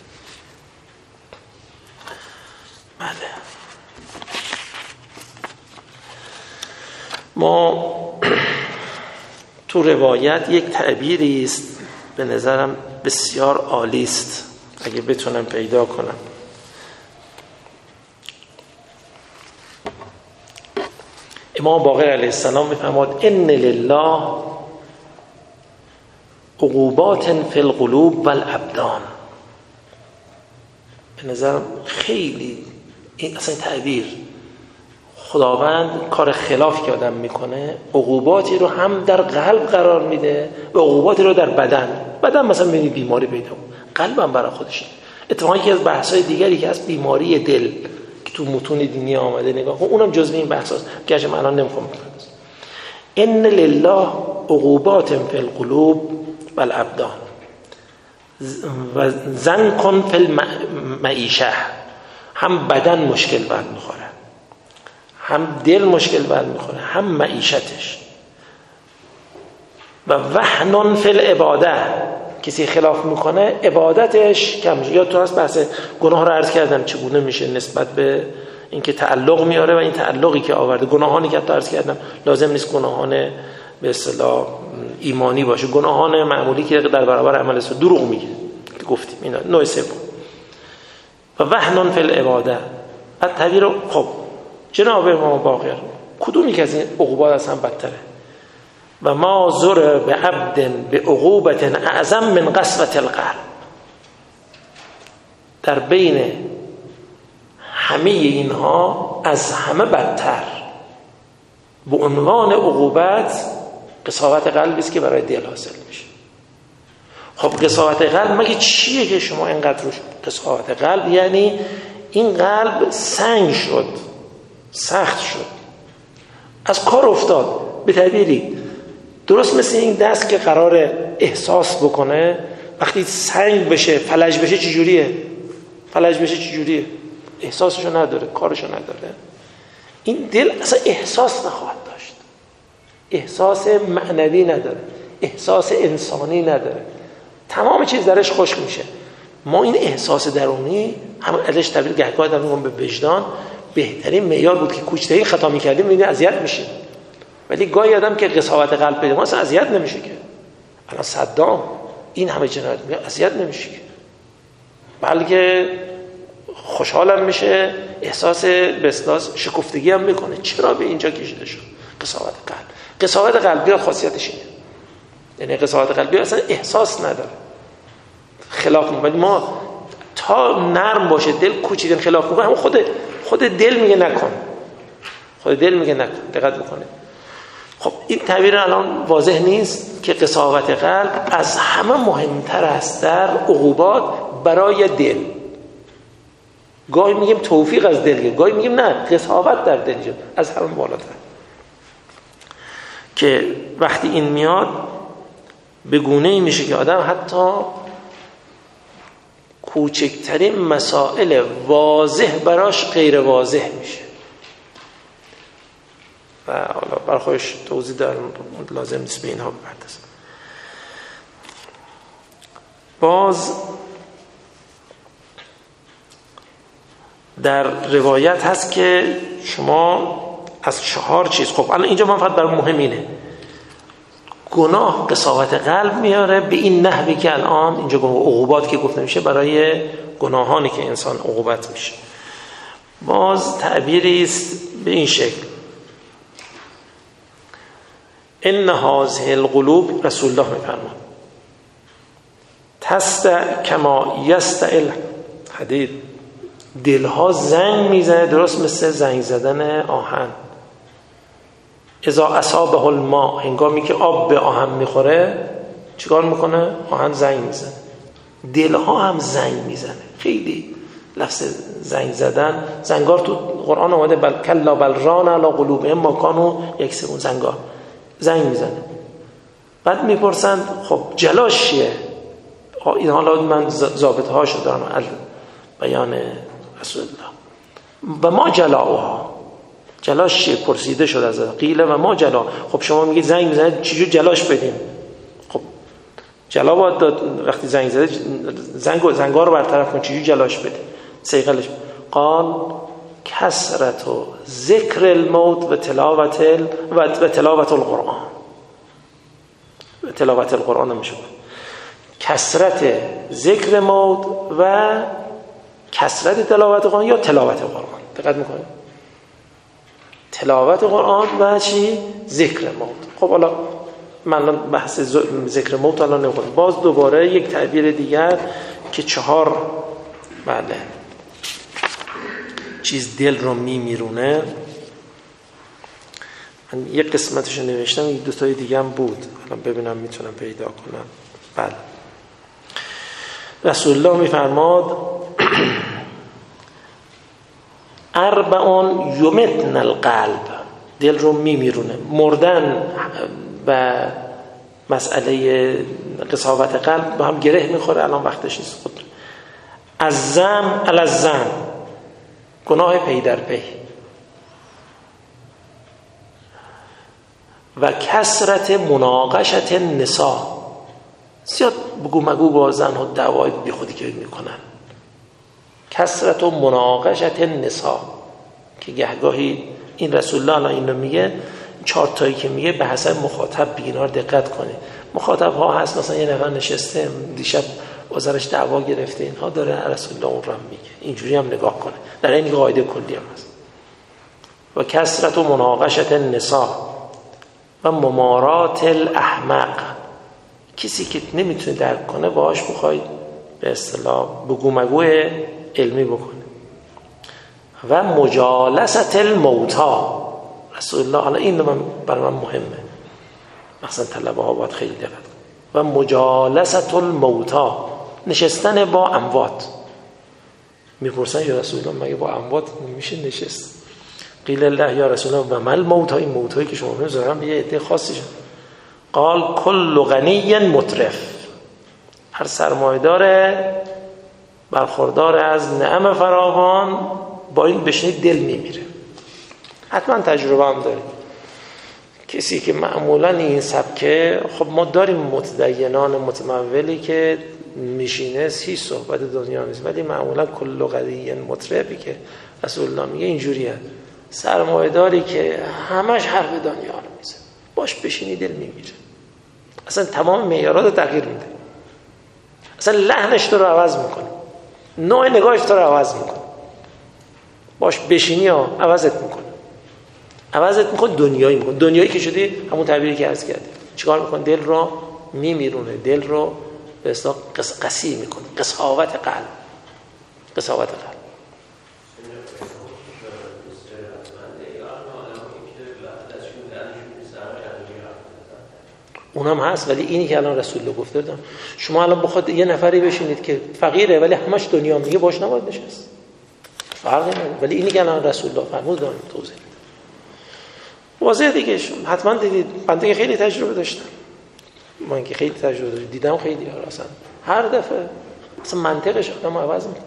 بله، ما تو روایت یک تعبیری است به نظرم بسیار عالی است، اگه بتونم پیدا کنم. امام باقر علیه السلام میفرماد ان لله عقوبات فی القلوب والابدان. به نظرم خیلی این اصلا تعبیر، خداوند کار خلاف که آدم میکنه عقوباتی رو هم در قلب قرار میده و عقوباتی رو در بدن مثلا میبینی بیماری پیدا کنه، قلب هم برای خودشه. اتفاقا یکی از بحث‌های دیگری که از بیماری دل که تو متون دینی آمده نگاه کن، اونم جزء این بحثاست که من الان نمیخوام بپردازم. ان لله عقوبات فی القلوب و الابدان و زنکن فی المعیشه. هم بدن مشکل بر میخوره، هم دل مشکل بر میخوره، هم معیشتش. و وهن فی العباده، کسی خلاف میکنه عبادتش کم میشه. یا تو هست بحث گناه رو عرض کردم چگونه میشه نسبت به اینکه تعلق میاره و این تعلقی که آورده. گناهانی که عرض کردم لازم نیست گناهان به اصطلاح ایمانی باشه، گناهان معمولی که در برابر عمل دروغ میگه که گفتیم اینا نوع سوم. و وهن فی العباده التعبیر. خب جناب امام باقر کدومی که از این عقوبات اصلا بدتره؟ و ما زر به عبد به عقوبت اعظم من قسوة القلب. در بین همه اینها از همه بدتر به عنوان عقوبت قساوت قلبی است که برای دل حاصل میشه. خب قساوت قلب مگه چیه که شما اینقدر روش قساوت قلب؟ یعنی این قلب سنگ شد، سخت شد، از کار افتاد. به تعبیری درست مثل این دست که قرار احساس بکنه وقتی سنگ بشه فلج بشه چجوریه؟ فلج بشه چجوریه؟ احساسشو نداره، کارشو نداره. این دل اصلا احساس نخواهد داشت، احساس معنوی نداره، احساس انسانی نداره، تمام چیز درش خشک میشه. ما این احساس درونی هم ازش تبدیل گهگاه در میگم به وجدان بهترین معیار بود که کوچکترین خطا میکردیم میبینی اذیت میشیم. ولی گاهی آدم که قساوت قلب پیدا کنه اصلا اذیت نمیشه که. الان صدام این همه جنایت میکنه اذیت نمیشه که، بلکه خوشحالم میشه، احساس به اصطلاح شکفتگی هم میکنه. چرا به اینجا کشیده شد؟ قساوت قلب. قساوت قلبی خاصیتش اینه، یعنی قساوت قلبی اصلا احساس نداره، خلاف میکنه. ما تا نرم باشه دل کوچیدن خلاف میکنه، همون خود دل میگه نکن، خود دل میگه نکن. دقت بکنه. خب این تعبیر الان واضح نیست که قساوت قلب از همه مهمتر است در عقوبات برای دل. گاهی میگیم توفیق از دل، گاهی میگیم نه قساوت در دل از همه بالاتر. که وقتی این میاد به گونه‌ای میشه که آدم حتی کوچکترین مسائل واضح براش غیر واضح میشه. و حالا برخوش توضیح دارم لازم نیست به اینها بپردازم. باز در روایت هست که شما از 4 چیز، خب الان اینجا من فقط برای مهم اینه، گناه قساوت قلب میاره به این نحوی که الان اینجا عقوبات که گفته میشه برای گناهانی که انسان عقوبت میشه. باز تعبیری است به این شکل: ان هذه القلوب، رسول الله میفرماد، تست کما یستعل حدید، دلها زنگ میزنه درست مثل زنگ زدن آهن. اذا اصابه الماء، هنگامی که آب به آهن میخوره چیکار میکنه؟ آهن زنگ میزنه. دلها هم زنگ میزنه. خیلی لفظ زنگ زدن، زنگار تو قرآن اومده، بل کلا بل ران علی قلوبهم ما کانوا یکسبون، زنگار زنگ میزنه. بعد میپرسن خب جلاش چیه؟ این حالا من ضابطه هاشو دارم، بیان رسول الله. و ما جلاؤها، جلاش چیه؟ پرسیده شد از قیل و ما جلا. خب شما میگید زنگ میزنه، چجور جلاش بدیم؟ خب جلا باید داد، وقتی زنگ زده زنگار رو برطرف کن، چجور جلاش بدیم؟ سیقلش قال کثرت ذکر الموت و تلاوت القرآن. تلاوت القرآن نمیشه، کثرت ذکر موت و کثرت تلاوت قرآن یا تلاوت قرآن. دقت میکنید؟ تلاوت قرآن و چی؟ ذکر موت. خب حالا من بحث ذکر موت الان نمی‌کنم. باز دوباره یک تعبیر دیگر که 4 بله چیز دل رو میمیرونه. من یک قسمتش رو نوشتم، یک 2 تای دیگه هم بود، الان ببینم میتونم پیدا کنم. بله رسول الله میفرماد اربعون یمتن القلب دل رو میمیرونه. مردن و مسئله قساوت قلب با هم گره میخوره، الان وقتش نیست. خود از زم علی الزم، گناه پی در پی، و کثرت مناقشت النساء، زیاد بگو مگو با زن و دعوای بی خودی که میکنن. کثرت و مناقشت النساء که گهگاهی این رسول الله الان اینو میگه، 4 تایی که میگه به حسب مخاطب بگین، ها دقت کنید. مخاطب ها هست مثلا یه نفر نشسته دیشب وزارش دعوا گرفته، اینها داره رسول الله اون رو میگه، اینجوری هم نگاه کنه. در این قاعده کلی هم هست. و کثرت و مناقشت النساء و ممارات الاحمق، کسی که نمیتونه درک کنه باهاش میخوای به اصطلاح بگو مگو علمی بکنه. و مجالست الموتا، رسول الله حالا این برای من مهمه، مثلا طلبه ها باید خیلی دقت کنه. و مجالست الموتا، نشستن با اموات. میپرسن یا رسول الله مگه با اموات نمیشه نشست؟ قیل الله یا رسول الله و مل موتا، این موتایی که شما میذارن یه عده خاصی شد. قال کل غنی مترف، هر سرمایه‌دار برخوردار از نعم فراوان با این بشنید دل میمیره. حتما تجربه هم داریم. کسی که معمولا این سبکه، خب ما داریم متدینان متمولی که میشینه هیچ صحبت دنیا نیست، ولی معمولا کل غنی مترفی که رسول الله میگه اینجوریه، سرمایه‌داری که همش حرف دنیا رو میزنه، باش بشینی دل میمیره. اصلا تمام معیارات رو تغییر میده، اصلا لحنش تو رو عوض میکنه، نوع نگاهش تو رو عوض میکنه. باش بشینی ها عوضت میکنه، دنیایی میکنه. دنیایی که شدی همون تعبیری که عرض کردی، چیکار میکنه؟ دل رو میمیرونه، دل رو به اصطلاح قسی میکنه. قساوت قلب. اونم هست، ولی اینی که الان رسول الله گفته دادم، شما الان بخواد یه نفری بشینید که فقیره ولی همش دنیا میگه، باش نباید نشست، فرقی نداره. ولی اینی که الان رسول الله فرمود دارم توضیح میدم. واضحه دیگه، حتما دیدید. بنده که خیلی تجربه داشتم، من که خیلی تجربه دیدم، خیلی ها اصلا هر دفعه اصلا منطقش آدم عوض میکنه.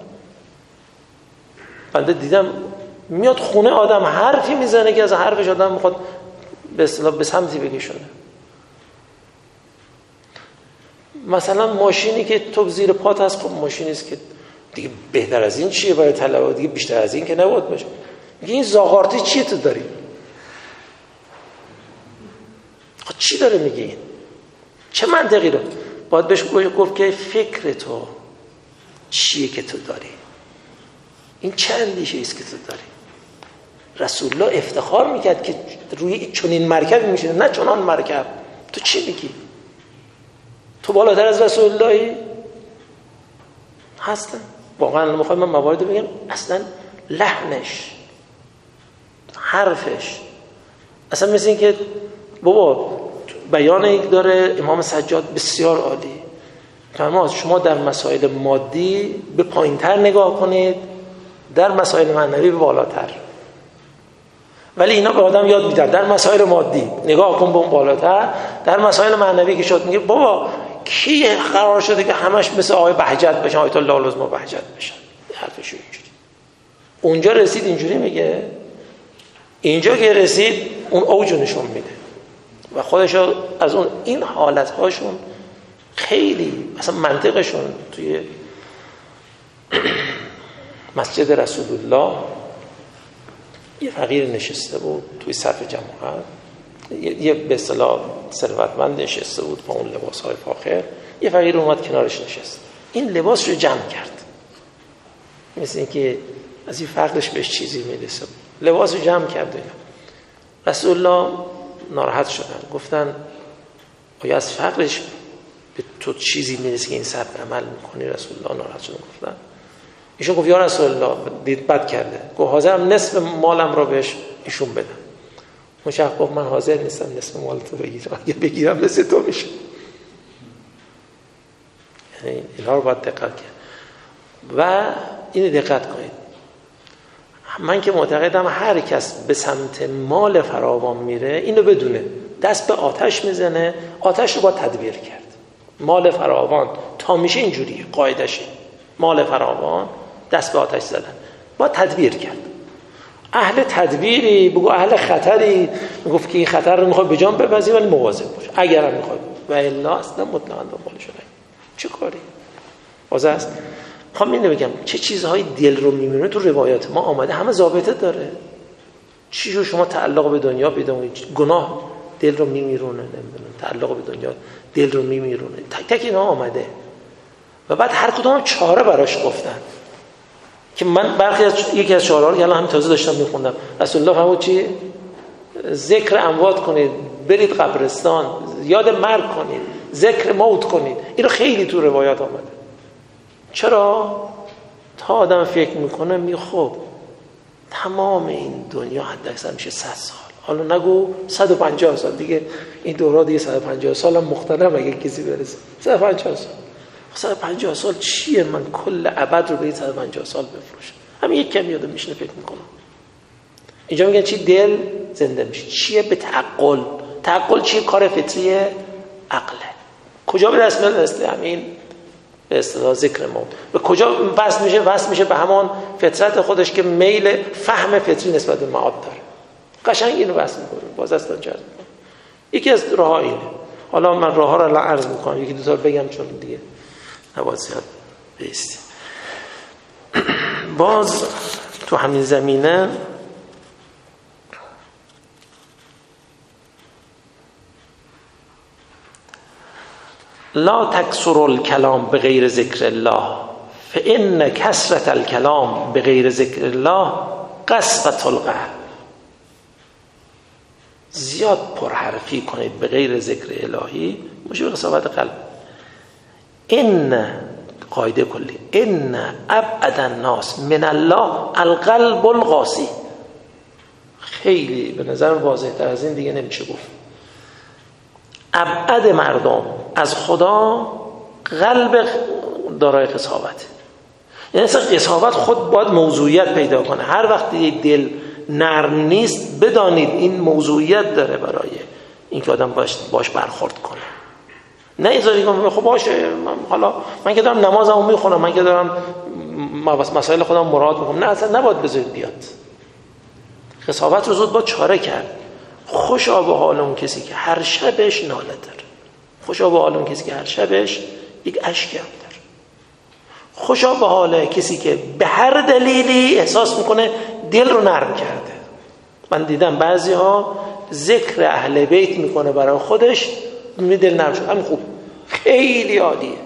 بنده دیدم میاد خونه آدم حرفی میزنه که از حرفش آدم میخواد به اصطلاح به سمتی بکشونه. مثلا ماشینی که تو زیر پات هست، خب ماشینی است که دیگه بهتر از این چیه برای طلبه، دیگه بیشتر از این که نباید باشه. میگه این زاغارتی چیه تو داری؟ خب چی داره میگه این؟ چه منطقی رو؟ باید بهش گفت که فکر تو چیه که تو داری؟ این چه اندیشه است که تو داری؟ رسول الله افتخار میکرد که روی چنین مرکبی میشینه، نه چنان مرکب. تو چی میگی؟ تو بالاتر از رسول اللهی؟ هستن واقعا. میخوام من موارد بگم، اصلا لحنش، حرفش، اصلا مثل این که بابا بیان یک داره امام سجاد بسیار عالی فرمود شما در مسائل مادی به پایینتر نگاه کنید، در مسائل معنوی به بالاتر. ولی اینا به آدم یاد میدن در مسائل مادی نگاه کن به اون بالاتر، در مسائل معنوی که شد میگه بابا کی قرار شده که همش مثل آقای بهجت بشن، آیت الله العظمی بهجت بشن؟ حرفش اینجوری. اونجا رسید اینجوری میگه، اینجا که رسید اون اوج نشون میده و خودشو از اون این حالت‌هاشون خیلی مثلا منطقشون توی مسجد رسول الله یه فقیر نشسته بود توی صف جماعت، یه به اصطلاح ثروتمند نشسته بود با اون لباس‌های فاخر، یه فقیر اومد کنارش نشست، این لباس رو جمع کرد مثل اینکه از این فقرش بهش چیزی میرسه، لباس رو جمع کرد. رسول الله ناراحت شدن، گفتن آیا از فقرش به تو چیزی میرسه که این سبب عمل میکنی؟ رسول الله ناراحت شدن، گفتن ایشون گفت یا رسول الله دید بد کرده، گفت حاضرم نصف مالم رو بهش ایشون بدم. اون شخص گفت من حاضر نیستم نصف مال تو بگیرم، اگه بگیرم مثل تو میشه. یعنی اینها رو باید دقت کرد و اینو دقت کنید، من که معتقدم هر کس به سمت مال فراوان میره اینو بدونه دست به آتش میزنه، آتش رو با تدبیر کرد. مال فراوان تا میشه اینجوریه، قاعدشه مال فراوان دست به آتش زدن با تدبیر کرد. اهل تدبیری بگو، اهل خطری میگفت که این خطر رو میخوای به جان بپذی ولی مواظب باش اگرم میخوای، و الا اصلا مطلقاً دنبالش نگیر. چه کاری واضح است. میخوام اینو بگم چه چیزهای دل رو میمیرونه تو روایات ما آمده، همه ضابطه داره. چی رو شما تعلق به دنیا پیدا کنید، گناه دل رو میمیرونه، نمیدونم تعلق به دنیا دل رو میمیرونه، تک تک اینا آمده و بعد هر کدوم چاره براش گفتن که من برخی از یکی از چهارها رو که الان همین تازه داشتم میخوندم، رسول الله فرمود چی؟ ذکر اموات کنید، برید قبرستان، یاد مرگ کنید، ذکر موت کنید. اینو خیلی تو روایات آمده. چرا؟ تا آدم فکر میکنه خب تمام این دنیا حد اکثر میشه 100 سال، حالا نگو 150 سال دیگه، این دورا دیگه 150 سال هم مختلف اگه کسی برسه 150 سال 150 سال چیه؟ من کل ابد رو به 150 سال بفروشم. همین یک کمی آدم میشینه فکر میکنم. اینجا میگن چی؟ دل زنده میشه. چیه؟ به تعقل. تعقل چیه؟ کار فطری عقله. کجا به دست میاد؟ مثل همین به اصطلاح ذکر موت. به کجا وصل میشه؟ وصل میشه به همان فطرت خودش که میل فهم فطری نسبت به معاد داره. قشنگ اینو وصل میکنه. باز اصلا جذب میکنه. یکی از راه‌ها اینه. حالا من راه‌ها رو الان عرض میکنم، یکی دو تا بگم چون دیگه نباید زیاد بیستیم. باز تو همین زمینه لا تکثر الکلام بغیر ذکر الله فان کثرة الکلام بغیر ذکر الله قسوة القلب. زیاد پرحرفی کنید به غیر ذکر الهی مشابه قساوت قلب. این قاعده کلی، ان ابعد الناس من الله القلب القاسی. خیلی به نظر واضح تر از این دیگه نمیشه گفت. ابعد مردم از خدا قلب دارای قساوت. یعنی اصلا قساوت خود باید موضوعیت پیدا کنه. هر وقت دل نرم نیست بدانید این موضوعیت داره برای اینکه آدم باش برخورد کنه. نه ایزاری کنم خب باشه حالا من که دارم نمازمو میخونم، من که دارم مسائل خودم مراعات میکنم، نه اصلا نباید بذارید بیاد. قساوت رو زود با چاره کرد. خوشا به حال اون کسی که هر شبش ناله داره. خوشا به حال اون کسی که هر شبش یک اشکی هم داره. خوشا به حال کسی که به هر دلیلی احساس میکنه دل رو نرم کرده. من دیدم بعضی ها ذکر اهل بیت میکنه برای خودش، دل نرم شد. همین خوب، خیلی عالیه.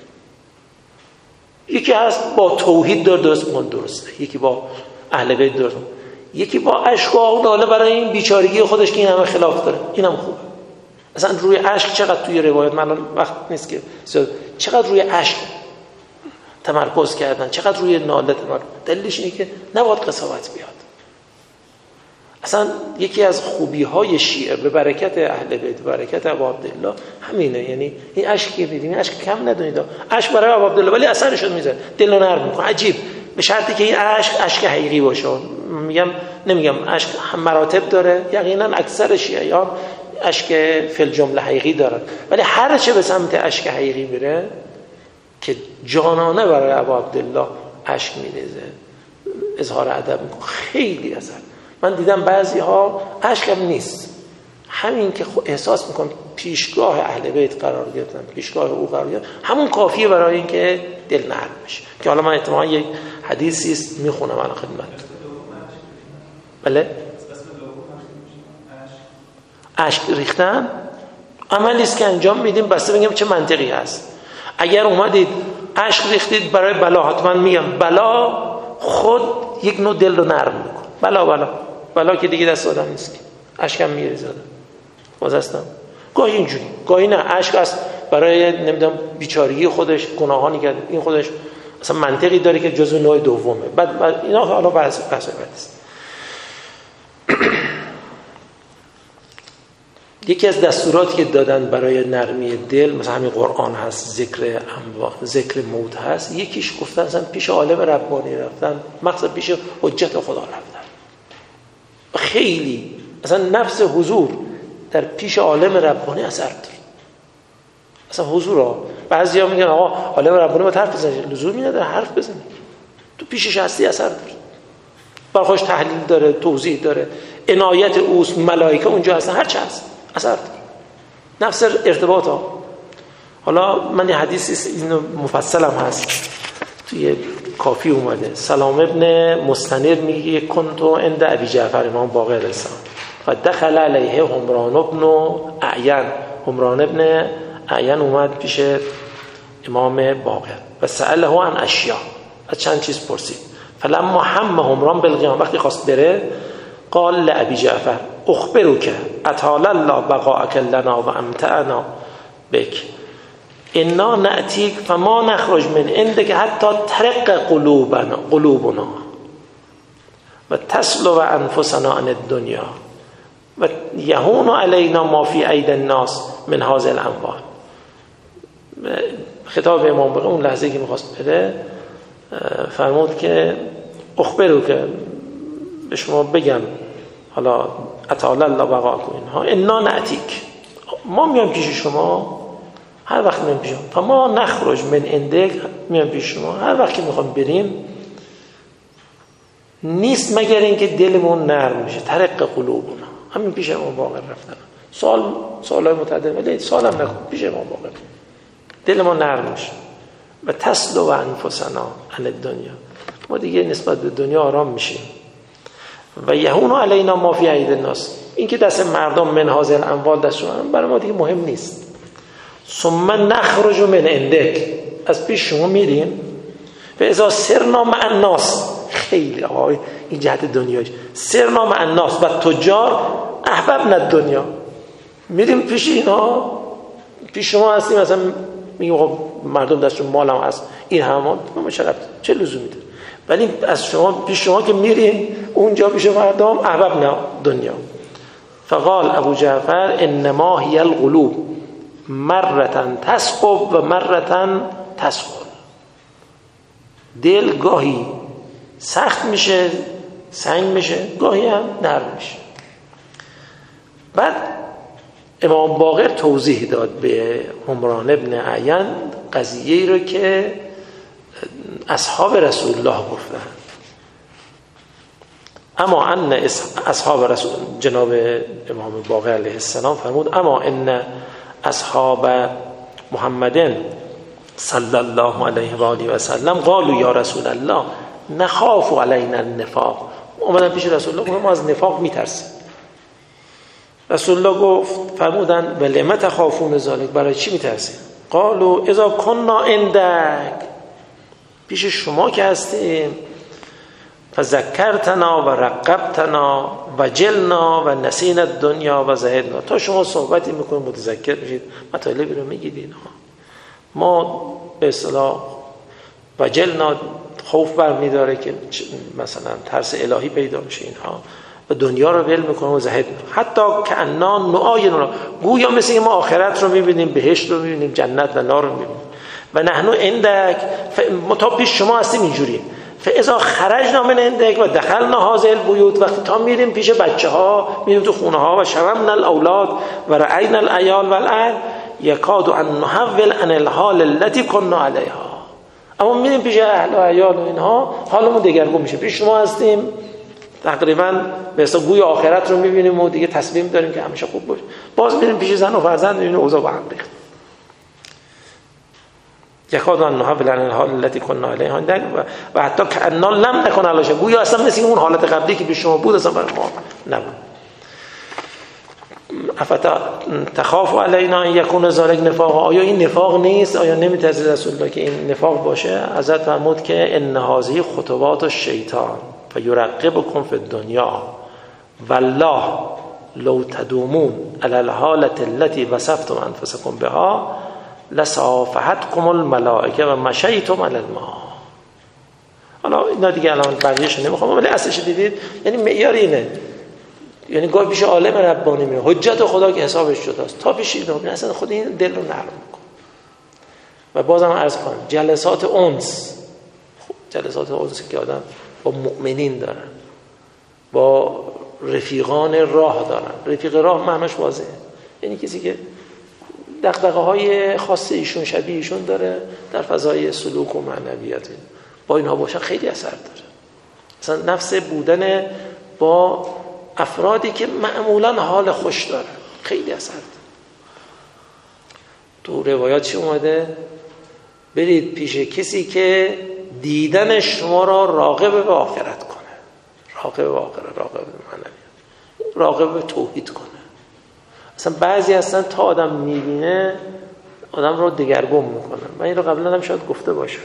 یکی هست با توحید درست میکنه، درسته. یکی با اهل بیت درست میکنه. یکی با عشق و ناله برای این بیچارگی خودش که این همه خلاف داره، اینم خوبه. اصلا روی عشق چقدر توی روایت، من وقت نیست که چقدر روی عشق تمرکز کردن، چقدر روی ناله تمرکز. دلیلش اینه که نباید قساوت بیاد. اصلا یکی از خوبی‌های شیعه به برکت اهل بیت، به برکت ابو عبدالله همینه. یعنی این عشق که می‌بینید، اشک کم ندونید. عشق برای ابو عبدالله ولی اثرش میذاره، دل رو نرم می‌کنه. عجیب، به شرطی که این عشق حقیقی باشه. نمیگم عشق هم مراتب داره، یقینا اکثر شیعیان عشق فی الجمله حقیقی دارن، ولی هر چه به سمت عشق حقیقی میره که جانانه برای ابو عبدالله عشق میریزه، اظهار ادب میکنه. خیلی اثر. من دیدم بعضی ها عشق هم نیست، همین که احساس میکنم پیشگاه اهل بیت قرار گرفتن، پیشگاه او قرار گرفتن، همون کافیه برای اینکه دل نرم بشه. که حالا من احتمالاً یک حدیثی است میخونم الان خدمت. بله؟ اشک ریختن عملی است که انجام میدیم بسته بگیم چه منطقی هست. اگر اومدید اشک ریختید برای بلا، حتما میگم بلا خود یک نوع دل رو نرم میکنه. بلا که دیگه دست آدم نیست که اشکم میریزه. باز هستم گاهی اینجوری، گاهی نه. اشک است برای نمیدونم بیچارگی خودش، گناهانی که این خودش اصلا منطقی داره که جزو نوع دومه. بعد اینا حالا بحث است. یکی از دستوراتی که دادن برای نرمی دل، مثلا همین قرآن هست، ذکر موت هست، یکیش گفتن مثلا پیش عالم ربانی رفتن، مخصوصا پیش حجت خدا رفتن. خیلی مثلا نفس حضور در پیش عالم ربانی اثر داره. مثلا حضور ها بعضیا میگن آقا عالم ربانی باید حرف بزنه، لزومی نداره حرف بزنه، تو پیشش هستی اثر داره، برخوش تحلیل داره، توضیح داره، عنایت اوست، ملائکه اونجا هستن، هر چه هست اثر داره، نفس ارتباط ها. حالا من یه حدیثی اینو مفصل هم هست توی کافی اومده، سلام ابن مستنیر میگه کنتو عند ابی جعفر امام باقر الاسلام و دخل علیه همران ابن اعین، همران ابن اعین اومد پیش امام باقر و سأله عن اشیاء، از چند چیز پرسید. فلما همران بالقیام، وقتی خواست بره، قال لابی جعفر اخبرک اطال الله بقاءک لنا و امتعنا بک انا نأتیک فما نخرج من عندک حتی ترق قلوبنا و تسلو انفسنا عن الدنیا و یهون علینا ما فی اید الناس من هذه الاموال. خطاب امام باقر اون لحظه که میخواست بره فرمود که اخبرو، که به شما بگم، حالا اطال الله بقاءکم اینها، انا نأتیک، ما میام پیش شما، هر وقت میام پیش شما، فما نخرج من عندک، میام پیش شما، هر وقت که میخوام بریم نیست مگر اینکه دلمون نرم میشه، ترق قلوبنا. همین پیش امام باقر رفتن، سوالای متعدد، ولی سوالم نکن، پیش امام باقر دل ما نرم میشه و تسلو انفسنا عن الدنیا، ما دیگه نسبت به دنیا آرام میشیم. و یهون علینا ما فی اید الناس، این که دست مردم من هذه الاموال دستشون برای ما دیگه مهم نیست. ثم نخرج من عندک، از پیش شما میریم، و اذا سرنا مع الناس، خیلی آقای این جهت دنیاش، سرنا مع الناس و تجار احببنا الدنیا، میریم پیش اینا، پیش شما هستیم، مثلا میگم خب مردم دستشون مال هم هست، این همون ما چه لزومی داره، ولی از شما پیش شما که میرین اونجا پیش مردم احببنا دنیا. فقال ابو جعفر انما هی القلوب مرتن تسقب و مرتن تسقل، دل گاهی سخت میشه، سنگ میشه، گاهی هم نرم میشه. بعد امام باقر توضیح داد به همران ابن اعین قضیه‌ای رو که اصحاب رسول الله گفتن. اما ان اصحاب رسول، جناب امام باقر علیه السلام فرمود اما ان اصحاب محمد صلی الله علیه و آله و سلم قالوا یا رسول الله نخاف علینا النفاق، اومدن پیش رسول الله، ما از نفاق میترسیم. رسول الله گفت، فرمودن ولم تخافون ذلک، برای چی میترسید؟ قالوا اذا كنا عندك، پیش شما که هستیم، فذکرتنا و رقبتنا و جلنا و نسینا الدنیا و زهدنا، تا شما صحبتی میکنید متذکر میشید، مطالبی رو میگید، ما به اصطلاح و جلنا خوف برمیداره که مثلا ترس الهی پیدا میشه اینها، و دنیا رو ول میکنه و زهد، حتی که انا نعاین، گویا مثل ما آخرت رو میبینیم، بهشت رو میبینیم، جنت و نار رو میبینیم. و نحنو عندک، تا پیش شما هستیم اینجوری، فاذا خرجنا من عندک و دخلنا هذه البیوت، وقتی تا میریم پیش بچه ها، میریم تو خونه ها و شممنا الاولاد و رأینا العیال و الاهل یکاد ان نحول عن الحال التي كنا علیها، اما میریم پیش اهل و عیال و اینها حالمون دگرگون میشه. پیش شما هستیم تقریبا به حساب گوی آخرت رو میبینیم و دیگه تصمیم داریم که همیشه خوب باشه، باز میریم پیش زن و فرزند میبینیم اوضاع با هم ریخت. یکاد ان نحول عن الحال التي كنا علیها و حتی که انا لم نکن علیها، گویا اصلا مثل اون حالت قبلی که پیش شما بود اصلا برای ما نبود. افتا تخاف علینا ان یکون ذلک نفاق، آیا این نفاق نیست؟ آیا نمیترسید رسول الله که این نفاق باشه؟ حضرت فرمود که ان هذه خطوات الشیطان فیرقبکم فی الدنیا والله لو تدومون علی الحالة التي وصفتم انفسکم بها لصافحتكم الملائکه و مشیتم علی الماء. حالا اینا دیگه الان بقیه‌اش نمیخوام، ولی اصلش دیدید، یعنی معیار اینه، یعنی گاهی پیش عالم ربانی میره، حجت خدا که حسابش شداست، تا پیش این اصلا خود این دل رو نرم میکنه. و بازم عرض کنم جلسات انس، جلسات انس که آدم با مؤمنین دارن، با رفیقان راه دارن. رفیق راه معناش واضحه، یعنی کسی که دغدغه‌های خاص ایشون شبیه ایشون داره در فضای سلوک و معنویات، با اینها باشن خیلی اثر داره. مثلا نفس بودن با افرادی که معمولا حال خوش داره خیلی اثر داره. تو روایات چی اومده؟ برید پیش کسی که دیدن شما را راغب به آخرت کنه، راغب به آخرت، راغب به معنویات، راغب به توحید کنه. اصلا بعضی هستن تا آدم میبینه آدم رو دگرگون میکنه. من این رو قبلا هم شاید گفته باشم.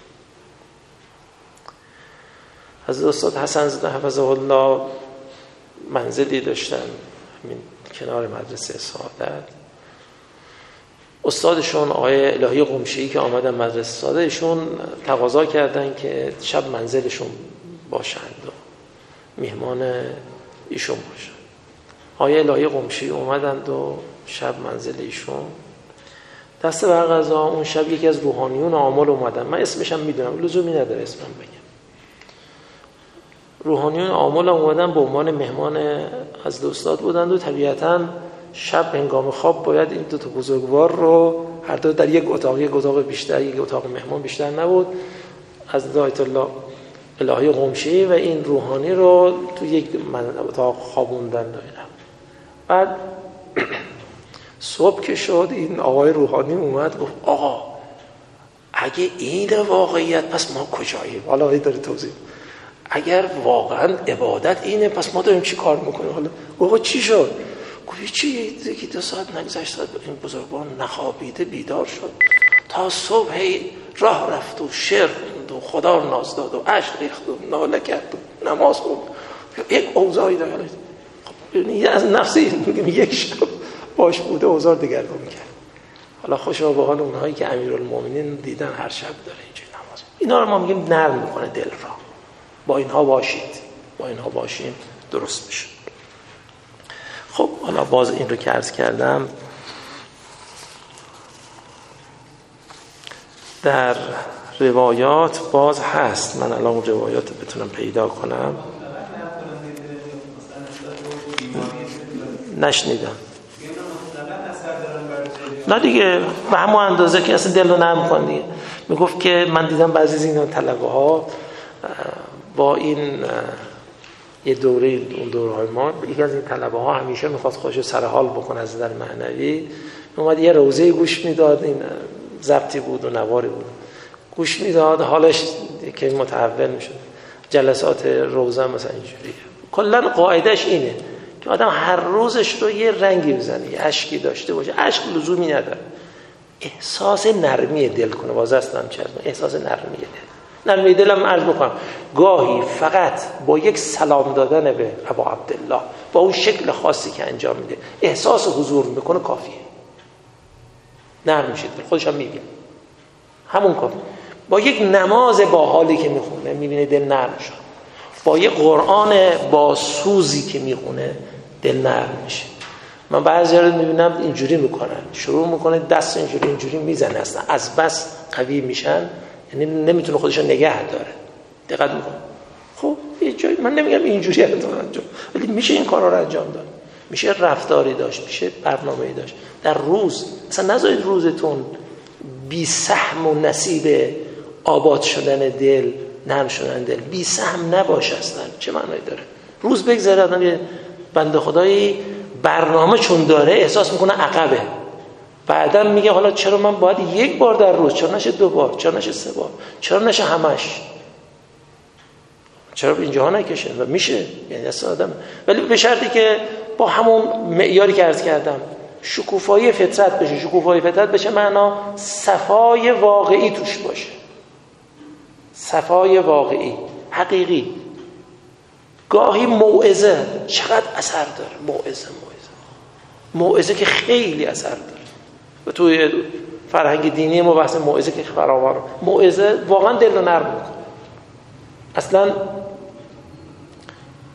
حضرت استاد حسن زاده حفظه الله منزلی داشتن همین کنار مدرسه سعادت. استادشون آقای الهی قمشی که آمدن مدرسه سعادت، ایشون تقاضا کردن که شب منزلشون باشند و میهمان ایشون باشن. آقای الهی قمشی اومدند و شب منزل ایشون. دست بر قضا اون شب یکی از روحانیون عامل اومدن، من اسمش هم میدونم، لزومی نداره اسمم بگم. روحانیون عامل اومدن به عنوان مهمان از استاد بودند و طبیعتاً شب هنگام خواب باید این دو تا بزرگوار رو هر دو در یک اتاق بیشتر، یک اتاق مهمان بیشتر نبود، از آیت الله الهی قمشی و این روحانی رو تو یک اتاق خوابوندن. بعد صبح که شد این آقای روحانی اومد گفت آقا اگه این واقعیت پس ما کجاییم؟ حالا این داره توضیح. اگر واقعا عبادت اینه پس ما داریم چی کار میکنیم؟ حالا آقا چی شد؟ گفت چی؟ یکی 2 ساعت نگذشت این بزرگوار نخوابیده بیدار شد، تا صبح راه رفت و شعر خوند و خدا رو ناز داد و اشک ریخت و ناله کرد و نماز خوند. یک اوضاعی داره از نفس این یک شب باش بوده اوضاع دگرگون میکرد. حالا خوشا به حال اونهایی که امیرالمومنین دیدن هر شب داره اینجوری نماز. اینا رو ما میگیم نرم میکنه دل را. با اینها باشید، با اینها باشیم درست میشه. خب حالا باز این رو که عرض کردم در روایات باز هست. من الان روایات بتونم پیدا کنم نشنیدم. نه دیگه به همون اندازه که اصلا دل رو نرم کن دیگه. میگفت که من دیدم بعضی از این طلبه ها با این یه دوره، اون دورهای ما، یکی از این طلبه ها همیشه میخواست خودشو سرحال بکنه از نظر معنوی، اومد یه روزه گوش میداد، این ضبطی بود و نواری بود، گوش میداد، حالش که متحول میشد. جلسات روزه مثلا اینجوریه. کلا قاعدش اینه که آدم هر روزش رو یه رنگی بزنه، یه اشکی داشته باشه. اشک لزومی نداره، احساس نرمی دل کنه. واسه هستم چه احساس نرمی دل. نرمی دلم عرض بکنم گاهی فقط با یک سلام دادن به ابا عبدالله با اون شکل خاصی که انجام میده احساس حضور میکنه کافیه. نرم میشه دل، خودش هم میگه همون کافیه. با یک نماز با حالی که میخونه میبینه دل نرم شد. با یک قرآن با سوزی که میخونه دل نرم میشه. من بعضی رو میبینم اینجوری میکنن، شروع میکنه دست اینجوری میزنه، اصلا از بس قوی میشن، یعنی نمیتونه خودش نگه داره. دقت میکنه. خب یه جایی من نمیگم اینجوری انجام، ولی میشه این کارا رو انجام داد. میشه رفتاری داشت، میشه برنامه‌ای داشت. در روز اصلا نذارید روزتون بی سهم و نصیب آباد شدن دل، نرم شدن دل بی سهم نباشه. اصلا چه معنی داره؟ روز بگذره آدم یه بنده خدایی برنامه چون داره احساس میکنه عقبه، بعدا میگه حالا چرا من باید یک بار در روز، چرا نشه 2 بار، چرا نشه 3 بار، چرا نشه همش، چرا اینجا نکشه؟ و میشه، یعنی اصلا آدم، ولی به شرطی که با همون معیاری که عرض کردم شکوفایی فطرت بشه. شکوفایی فطرت بشه معنا صفای واقعی توش باشه، صفای واقعی حقیقی. گاهی موعظه چقدر اثر داره، موعظه که خیلی اثر داره. و توی فرهنگ دینی ما بحث موعظه که فراوان، موعظه واقعا دل رو نرم میکنه. اصلا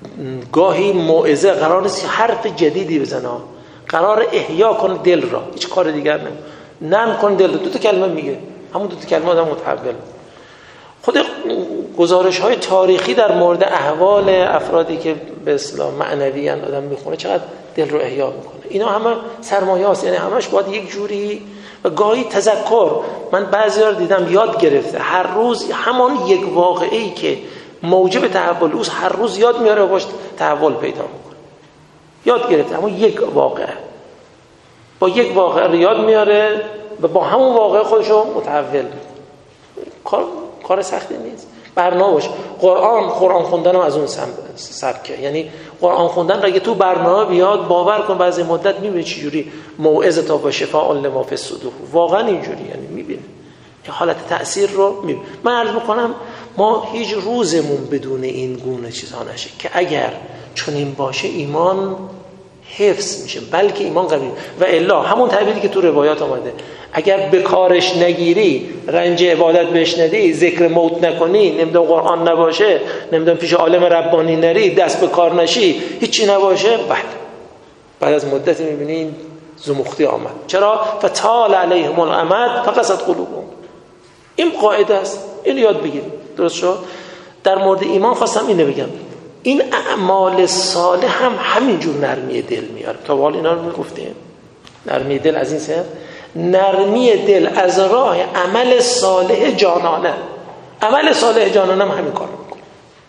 گاهی موعظه قرار نیست حرف جدیدی بزنه، قرار احیا کنه دل را، هیچ کار دیگر نم کن دل را. 2 کلمه میگه، همون 2 کلمه آدم متحول. خود گزارش های تاریخی در مورد احوال افرادی که به اصطلاح معنوی ان آدم میخونه چقدر دل رو احیا میکنه. اینا همه سرمایه هاست، یعنی همش باید یک جوری و گاهی تذکر. من بعضی ها دیدم یاد گرفته هر روز همان یک واقعه‌ای که موجب تحول اوست هر روز یاد میاره و باش تحول پیدا میکنه. یاد گرفته همون یک واقعه، با یک واقعه یاد میاره و با همون واقعه خودشو متحول میکنه. کار سختی نیست. برنامه باشه. قرآن خوندن هم از اون سبکه. یعنی قرآن خوندن اگه تو برنامه بیاد، باور کن بعضی مدت میبینی چجوری موعظه تا و شفاء لما فی الصدور، واقعا اینجوری، یعنی میبینی که حالت تأثیر رو میبینی. من عرض میکنم ما هیچ روزمون بدون این گونه چیزها نشه که اگر چنین باشه ایمان حفظ میشه، بلکه ایمان قوی. و الا همون تعبیری که تو روایات آمده، اگر به کارش نگیری، رنج عبادت بهش ندی، ذکر موت نکنی، نمیدونم قرآن نباشه، نمیدونم پیش عالم ربانی نری، دست به کار نشی، هیچی نباشه، بعد از مدتی میبینین زمختی آمد. چرا؟ فطال علیهم الامد فقست قلوبهم. این قاعده است، اینو یاد بگیرید. درست شد؟ در مورد ایمان خواستم اینو بگم، این اعمال صالح هم همینجور نرمی دل میاره. تا حال اینا رو میگفتیم، نرمی دل از این سر، نرمی دل از راه عمل صالح جانانه. عمل صالح جانانه هم همین کار میکنه.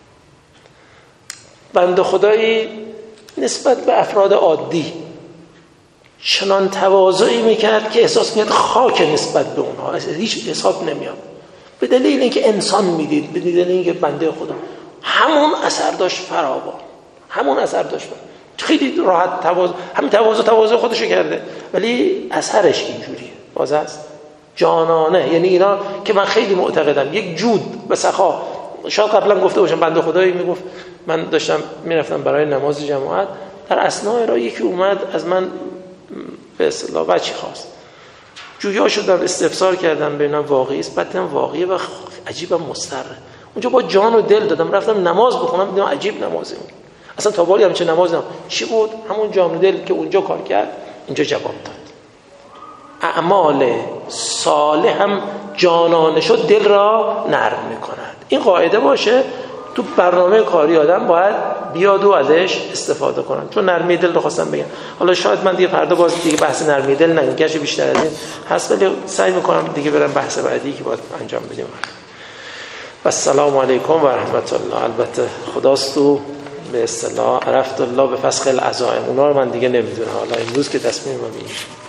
بنده خدایی نسبت به افراد عادی چنان تواضعی میکرد که احساس میکرد خاک نسبت به اونها، هیچ حساب نمیاد. به دلیل اینکه انسان میدید، به دلیل اینکه بنده خدا، همون اثر داشت فراوان، همون اثر داشت فراوان. خیلی راحت همین تواضع خودشو کرده، ولی اثرش اینجوریه. باز است جانانه. یعنی اینا که من خیلی معتقدم یک جود و سخا. شاید قبلا گفته باشم، بنده خدایی میگفت من داشتم میرفتم برای نماز جماعت، در اثناء را یکی اومد از من به اصطلاح بچی خواست، جویا شدم، استفسار کردم ببینم واقعی است، بعد دیدم واقعیه و عجیبم مضطره. اونجا با جان و دل دادم، رفتم نماز بخونم، دیدم عجیب نمازی بود. اصلا تا بالی همچه نماز چی بود؟ همون جان و دل که اونجا کار کرد اینجا جواب داد. اعمال صالح هم جانانه شد دل را نرم میکند. این قاعده باشه تو برنامه کاری آدم باید بیاد و ازش استفاده کنن. چون نرمی دل رو خواستم بگم. حالا شاید من دیگه فردا باز دیگه بحث نرمی دل نگم، گرچه بیشتر از این هست، ولی سعی میکنم دیگه برم بحث بعدی که باید انجام بدیم. و السلام علیکم و رحمت الله. البته خداست و به اصطلاح عرفت الله به فسخ العزائم، اونا رو من دیگه نمیدونم، حالا امروز که تصمیم من میگیرم.